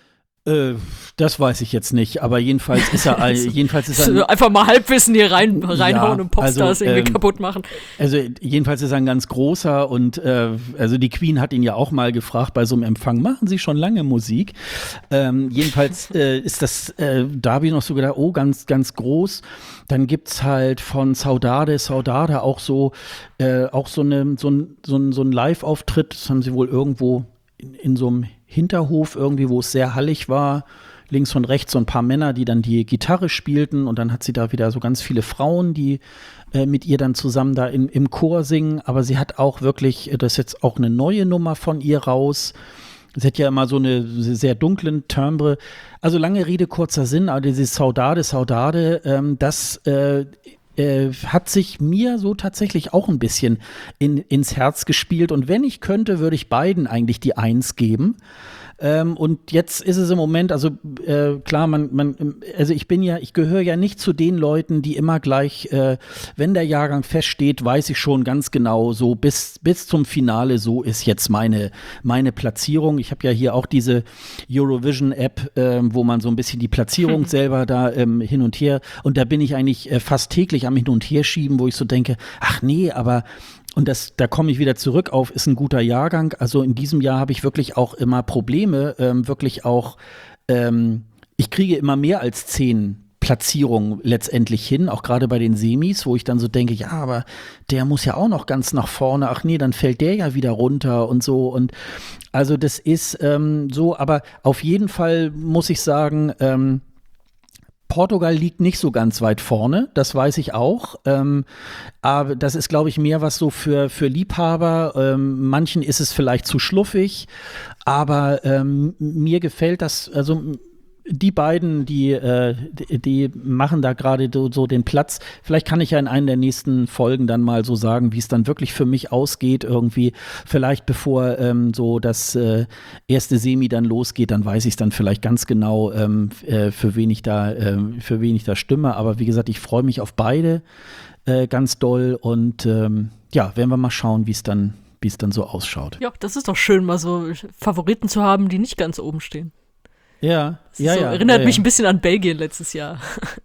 Äh, das weiß ich jetzt nicht, aber jedenfalls ist er jedenfalls ist er einfach mal Halbwissen hier rein, reinhauen ja, und Popstars also, irgendwie ähm, kaputt machen. Also jedenfalls ist er ein ganz großer und äh, also die Queen hat ihn ja auch mal gefragt bei so einem Empfang, machen Sie schon lange Musik? Ähm, jedenfalls äh, ist das, äh, da habe ich noch so gedacht, oh, ganz, ganz groß. Dann gibt's halt von Saudade, Saudade auch so, äh, auch so, eine, so ein, so ein, so ein Live-Auftritt, das haben sie wohl irgendwo in, in so einem Hinterhof irgendwie, wo es sehr hallig war, links und rechts so ein paar Männer, die dann die Gitarre spielten und dann hat sie da wieder so ganz viele Frauen, die äh, mit ihr dann zusammen da in, im Chor singen, aber sie hat auch wirklich, das ist jetzt auch eine neue Nummer von ihr raus, sie hat ja immer so eine sehr dunklen Timbre, also lange Rede, kurzer Sinn, aber diese Saudade, Saudade, ähm, das äh, Äh, hat sich mir so tatsächlich auch ein bisschen in, ins Herz gespielt. Und wenn ich könnte, würde ich beiden eigentlich die Eins geben. Ähm, und jetzt ist es im Moment, also äh, klar, man, man, also ich bin ja, ich gehöre ja nicht zu den Leuten, die immer gleich, äh, wenn der Jahrgang feststeht, weiß ich schon ganz genau, so bis, bis zum Finale, so ist jetzt meine, meine Platzierung. Ich habe ja hier auch diese Eurovision-App, äh, wo man so ein bisschen die Platzierung selber da ähm, hin und her, und da bin ich eigentlich äh, fast täglich am Hin und Her schieben, wo ich so denke, ach nee, aber und das, da komme ich wieder zurück auf, ist ein guter Jahrgang. Also in diesem Jahr habe ich wirklich auch immer Probleme, ähm, wirklich auch, ähm, ich kriege immer mehr als zehn Platzierungen letztendlich hin, auch gerade bei den Semis, wo ich dann so denke, ja, aber der muss ja auch noch ganz nach vorne, ach nee, dann fällt der ja wieder runter und so. Und also das ist ähm, so, aber auf jeden Fall muss ich sagen, ähm, Portugal liegt nicht so ganz weit vorne, das weiß ich auch. Ähm, aber das ist, glaube ich, mehr was so für, für Liebhaber. Ähm, manchen ist es vielleicht zu schluffig, aber ähm, mir gefällt das, also die beiden, die, äh, die, die machen da gerade so, so den Platz. Vielleicht kann ich ja in einer der nächsten Folgen dann mal so sagen, wie es dann wirklich für mich ausgeht irgendwie. Vielleicht bevor ähm, so das äh, erste Semi dann losgeht, dann weiß ich es dann vielleicht ganz genau, ähm, äh, für wen ich da, äh, für wen ich da stimme. Aber wie gesagt, ich freue mich auf beide äh, ganz doll und ähm, ja, werden wir mal schauen, wie es dann, wie es dann so ausschaut. Ja, das ist doch schön, mal so Favoriten zu haben, die nicht ganz oben stehen. Ja, ja, so, ja. Erinnert ja, mich ja. ein bisschen an Belgien letztes Jahr.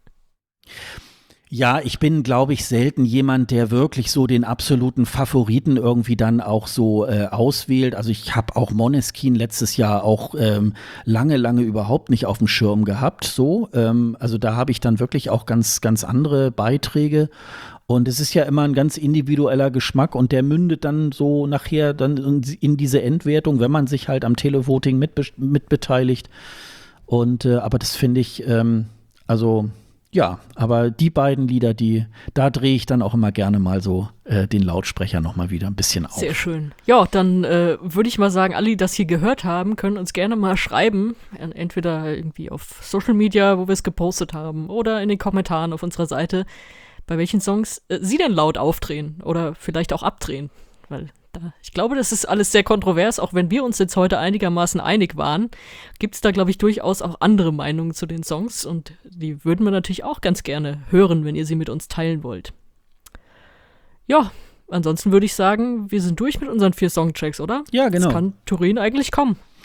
Ja, ich bin, glaube ich, selten jemand, der wirklich so den absoluten Favoriten irgendwie dann auch so äh, auswählt. Also ich habe auch Måneskin letztes Jahr auch ähm, lange, lange überhaupt nicht auf dem Schirm gehabt. So, ähm, also da habe ich dann wirklich auch ganz, ganz andere Beiträge. Und es ist ja immer ein ganz individueller Geschmack und der mündet dann so nachher dann in diese Endwertung, wenn man sich halt am Televoting mitbe- mitbeteiligt. Und äh, aber das finde ich, ähm, also ja, aber die beiden Lieder, die, da drehe ich dann auch immer gerne mal so äh, den Lautsprecher nochmal wieder ein bisschen auf. Sehr schön. Ja, dann äh, würde ich mal sagen, alle, die das hier gehört haben, können uns gerne mal schreiben. Entweder irgendwie auf Social Media, wo wir es gepostet haben, oder in den Kommentaren auf unserer Seite, bei welchen Songs äh, sie denn laut aufdrehen oder vielleicht auch abdrehen. Weil da, ich glaube, das ist alles sehr kontrovers, auch wenn wir uns jetzt heute einigermaßen einig waren, gibt es da, glaube ich, durchaus auch andere Meinungen zu den Songs und die würden wir natürlich auch ganz gerne hören, wenn ihr sie mit uns teilen wollt. Ja, ansonsten würde ich sagen, wir sind durch mit unseren vier Songtracks, oder? Ja, genau. Jetzt kann Turin eigentlich kommen.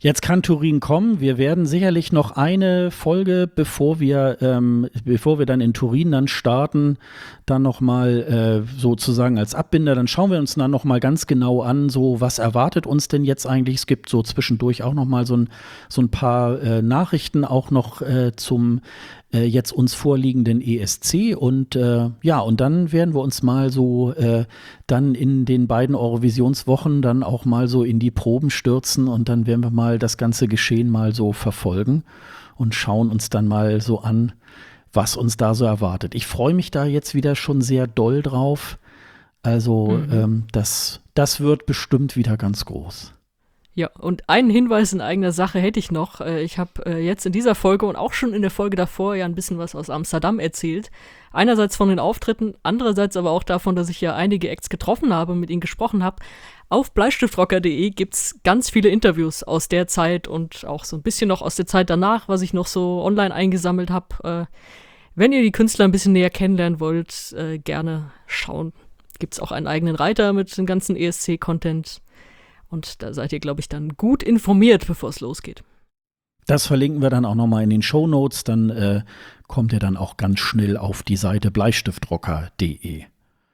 Jetzt kann Turin kommen. Wir werden sicherlich noch eine Folge, bevor wir, ähm, bevor wir dann in Turin dann starten, dann nochmal äh, sozusagen als Abbinder, dann schauen wir uns dann nochmal ganz genau an, so was erwartet uns denn jetzt eigentlich. Es gibt so zwischendurch auch nochmal so ein, so ein paar äh, Nachrichten auch noch äh, zum äh, jetzt uns vorliegenden E S C und äh, ja, und dann werden wir uns mal so äh, dann in den beiden Eurovisionswochen dann auch mal so in die Proben stürzen und dann werden wir mal das ganze Geschehen mal so verfolgen und schauen uns dann mal so an, was uns da so erwartet. Ich freue mich da jetzt wieder schon sehr doll drauf. Also mhm. ähm, das, das wird bestimmt wieder ganz groß. Ja, und einen Hinweis in eigener Sache hätte ich noch. Ich habe jetzt in dieser Folge und auch schon in der Folge davor ja ein bisschen was aus Amsterdam erzählt. Einerseits von den Auftritten, andererseits aber auch davon, dass ich ja einige Acts getroffen habe, mit ihnen gesprochen habe. Auf bleistiftrocker punkt de gibt's ganz viele Interviews aus der Zeit und auch so ein bisschen noch aus der Zeit danach, was ich noch so online eingesammelt habe. Wenn ihr die Künstler ein bisschen näher kennenlernen wollt, gerne schauen. Gibt's auch einen eigenen Reiter mit dem ganzen E S C-Content. Und da seid ihr, glaube ich, dann gut informiert, bevor es losgeht. Das verlinken wir dann auch nochmal in den Shownotes. Dann äh, kommt ihr dann auch ganz schnell auf die Seite bleistiftrocker punkt de.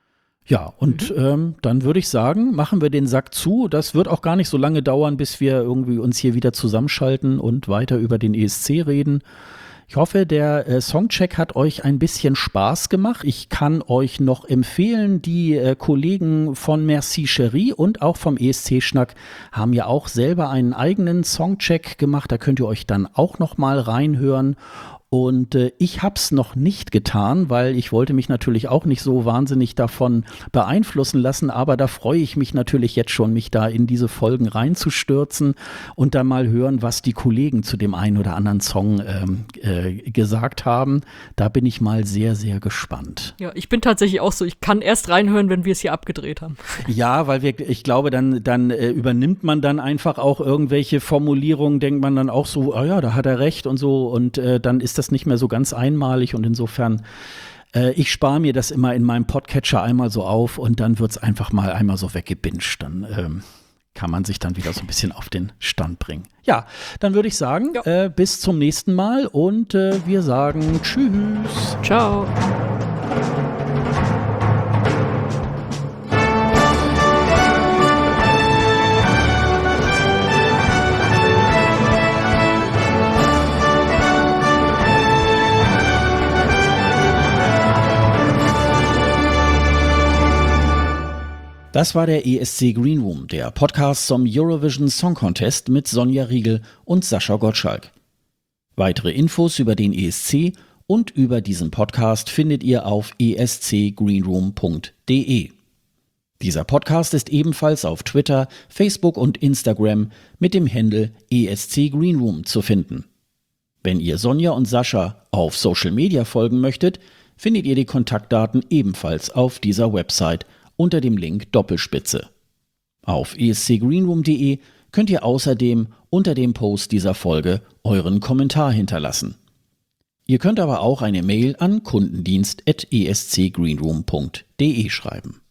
Ja, und mhm. ähm, dann würde ich sagen, machen wir den Sack zu. Das wird auch gar nicht so lange dauern, bis wir irgendwie uns hier wieder zusammenschalten und weiter über den E S C reden. Ich hoffe, der äh, Songcheck hat euch ein bisschen Spaß gemacht. Ich kann euch noch empfehlen, die äh, Kollegen von Merci Cherie und auch vom E S C-Schnack haben ja auch selber einen eigenen Songcheck gemacht. Da könnt ihr euch dann auch noch mal reinhören. Und äh, ich habe es noch nicht getan, weil ich wollte mich natürlich auch nicht so wahnsinnig davon beeinflussen lassen, aber da freue ich mich natürlich jetzt schon, mich da in diese Folgen reinzustürzen und dann mal hören, was die Kollegen zu dem einen oder anderen Song ähm, äh, gesagt haben. Da bin ich mal sehr, sehr gespannt. Ja, ich bin tatsächlich auch so, ich kann erst reinhören, wenn wir es hier abgedreht haben. Ja, weil wir, ich glaube, dann, dann äh, übernimmt man dann einfach auch irgendwelche Formulierungen, denkt man dann auch so, oh ja, da hat er recht und so und äh, dann ist das nicht mehr so ganz einmalig und insofern, äh, ich spare mir das immer in meinem Podcatcher einmal so auf und dann wird es einfach mal einmal so weggebinged. Dann ähm, kann man sich dann wieder so ein bisschen auf den Stand bringen. Ja, dann würde ich sagen, ja. äh, bis zum nächsten Mal und äh, wir sagen Tschüss. Ciao. Das war der E S C Green Room, der Podcast zum Eurovision Song Contest mit Sonja Riegel und Sascha Gottschalk. Weitere Infos über den E S C und über diesen Podcast findet ihr auf e s c greenroom punkt de. Dieser Podcast ist ebenfalls auf Twitter, Facebook und Instagram mit dem Handle E S C Green Room zu finden. Wenn ihr Sonja und Sascha auf Social Media folgen möchtet, findet ihr die Kontaktdaten ebenfalls auf dieser Website unter dem Link Doppelspitze. Auf e s c greenroom punkt de könnt ihr außerdem unter dem Post dieser Folge euren Kommentar hinterlassen. Ihr könnt aber auch eine Mail an kundendienst at e s c greenroom punkt de schreiben.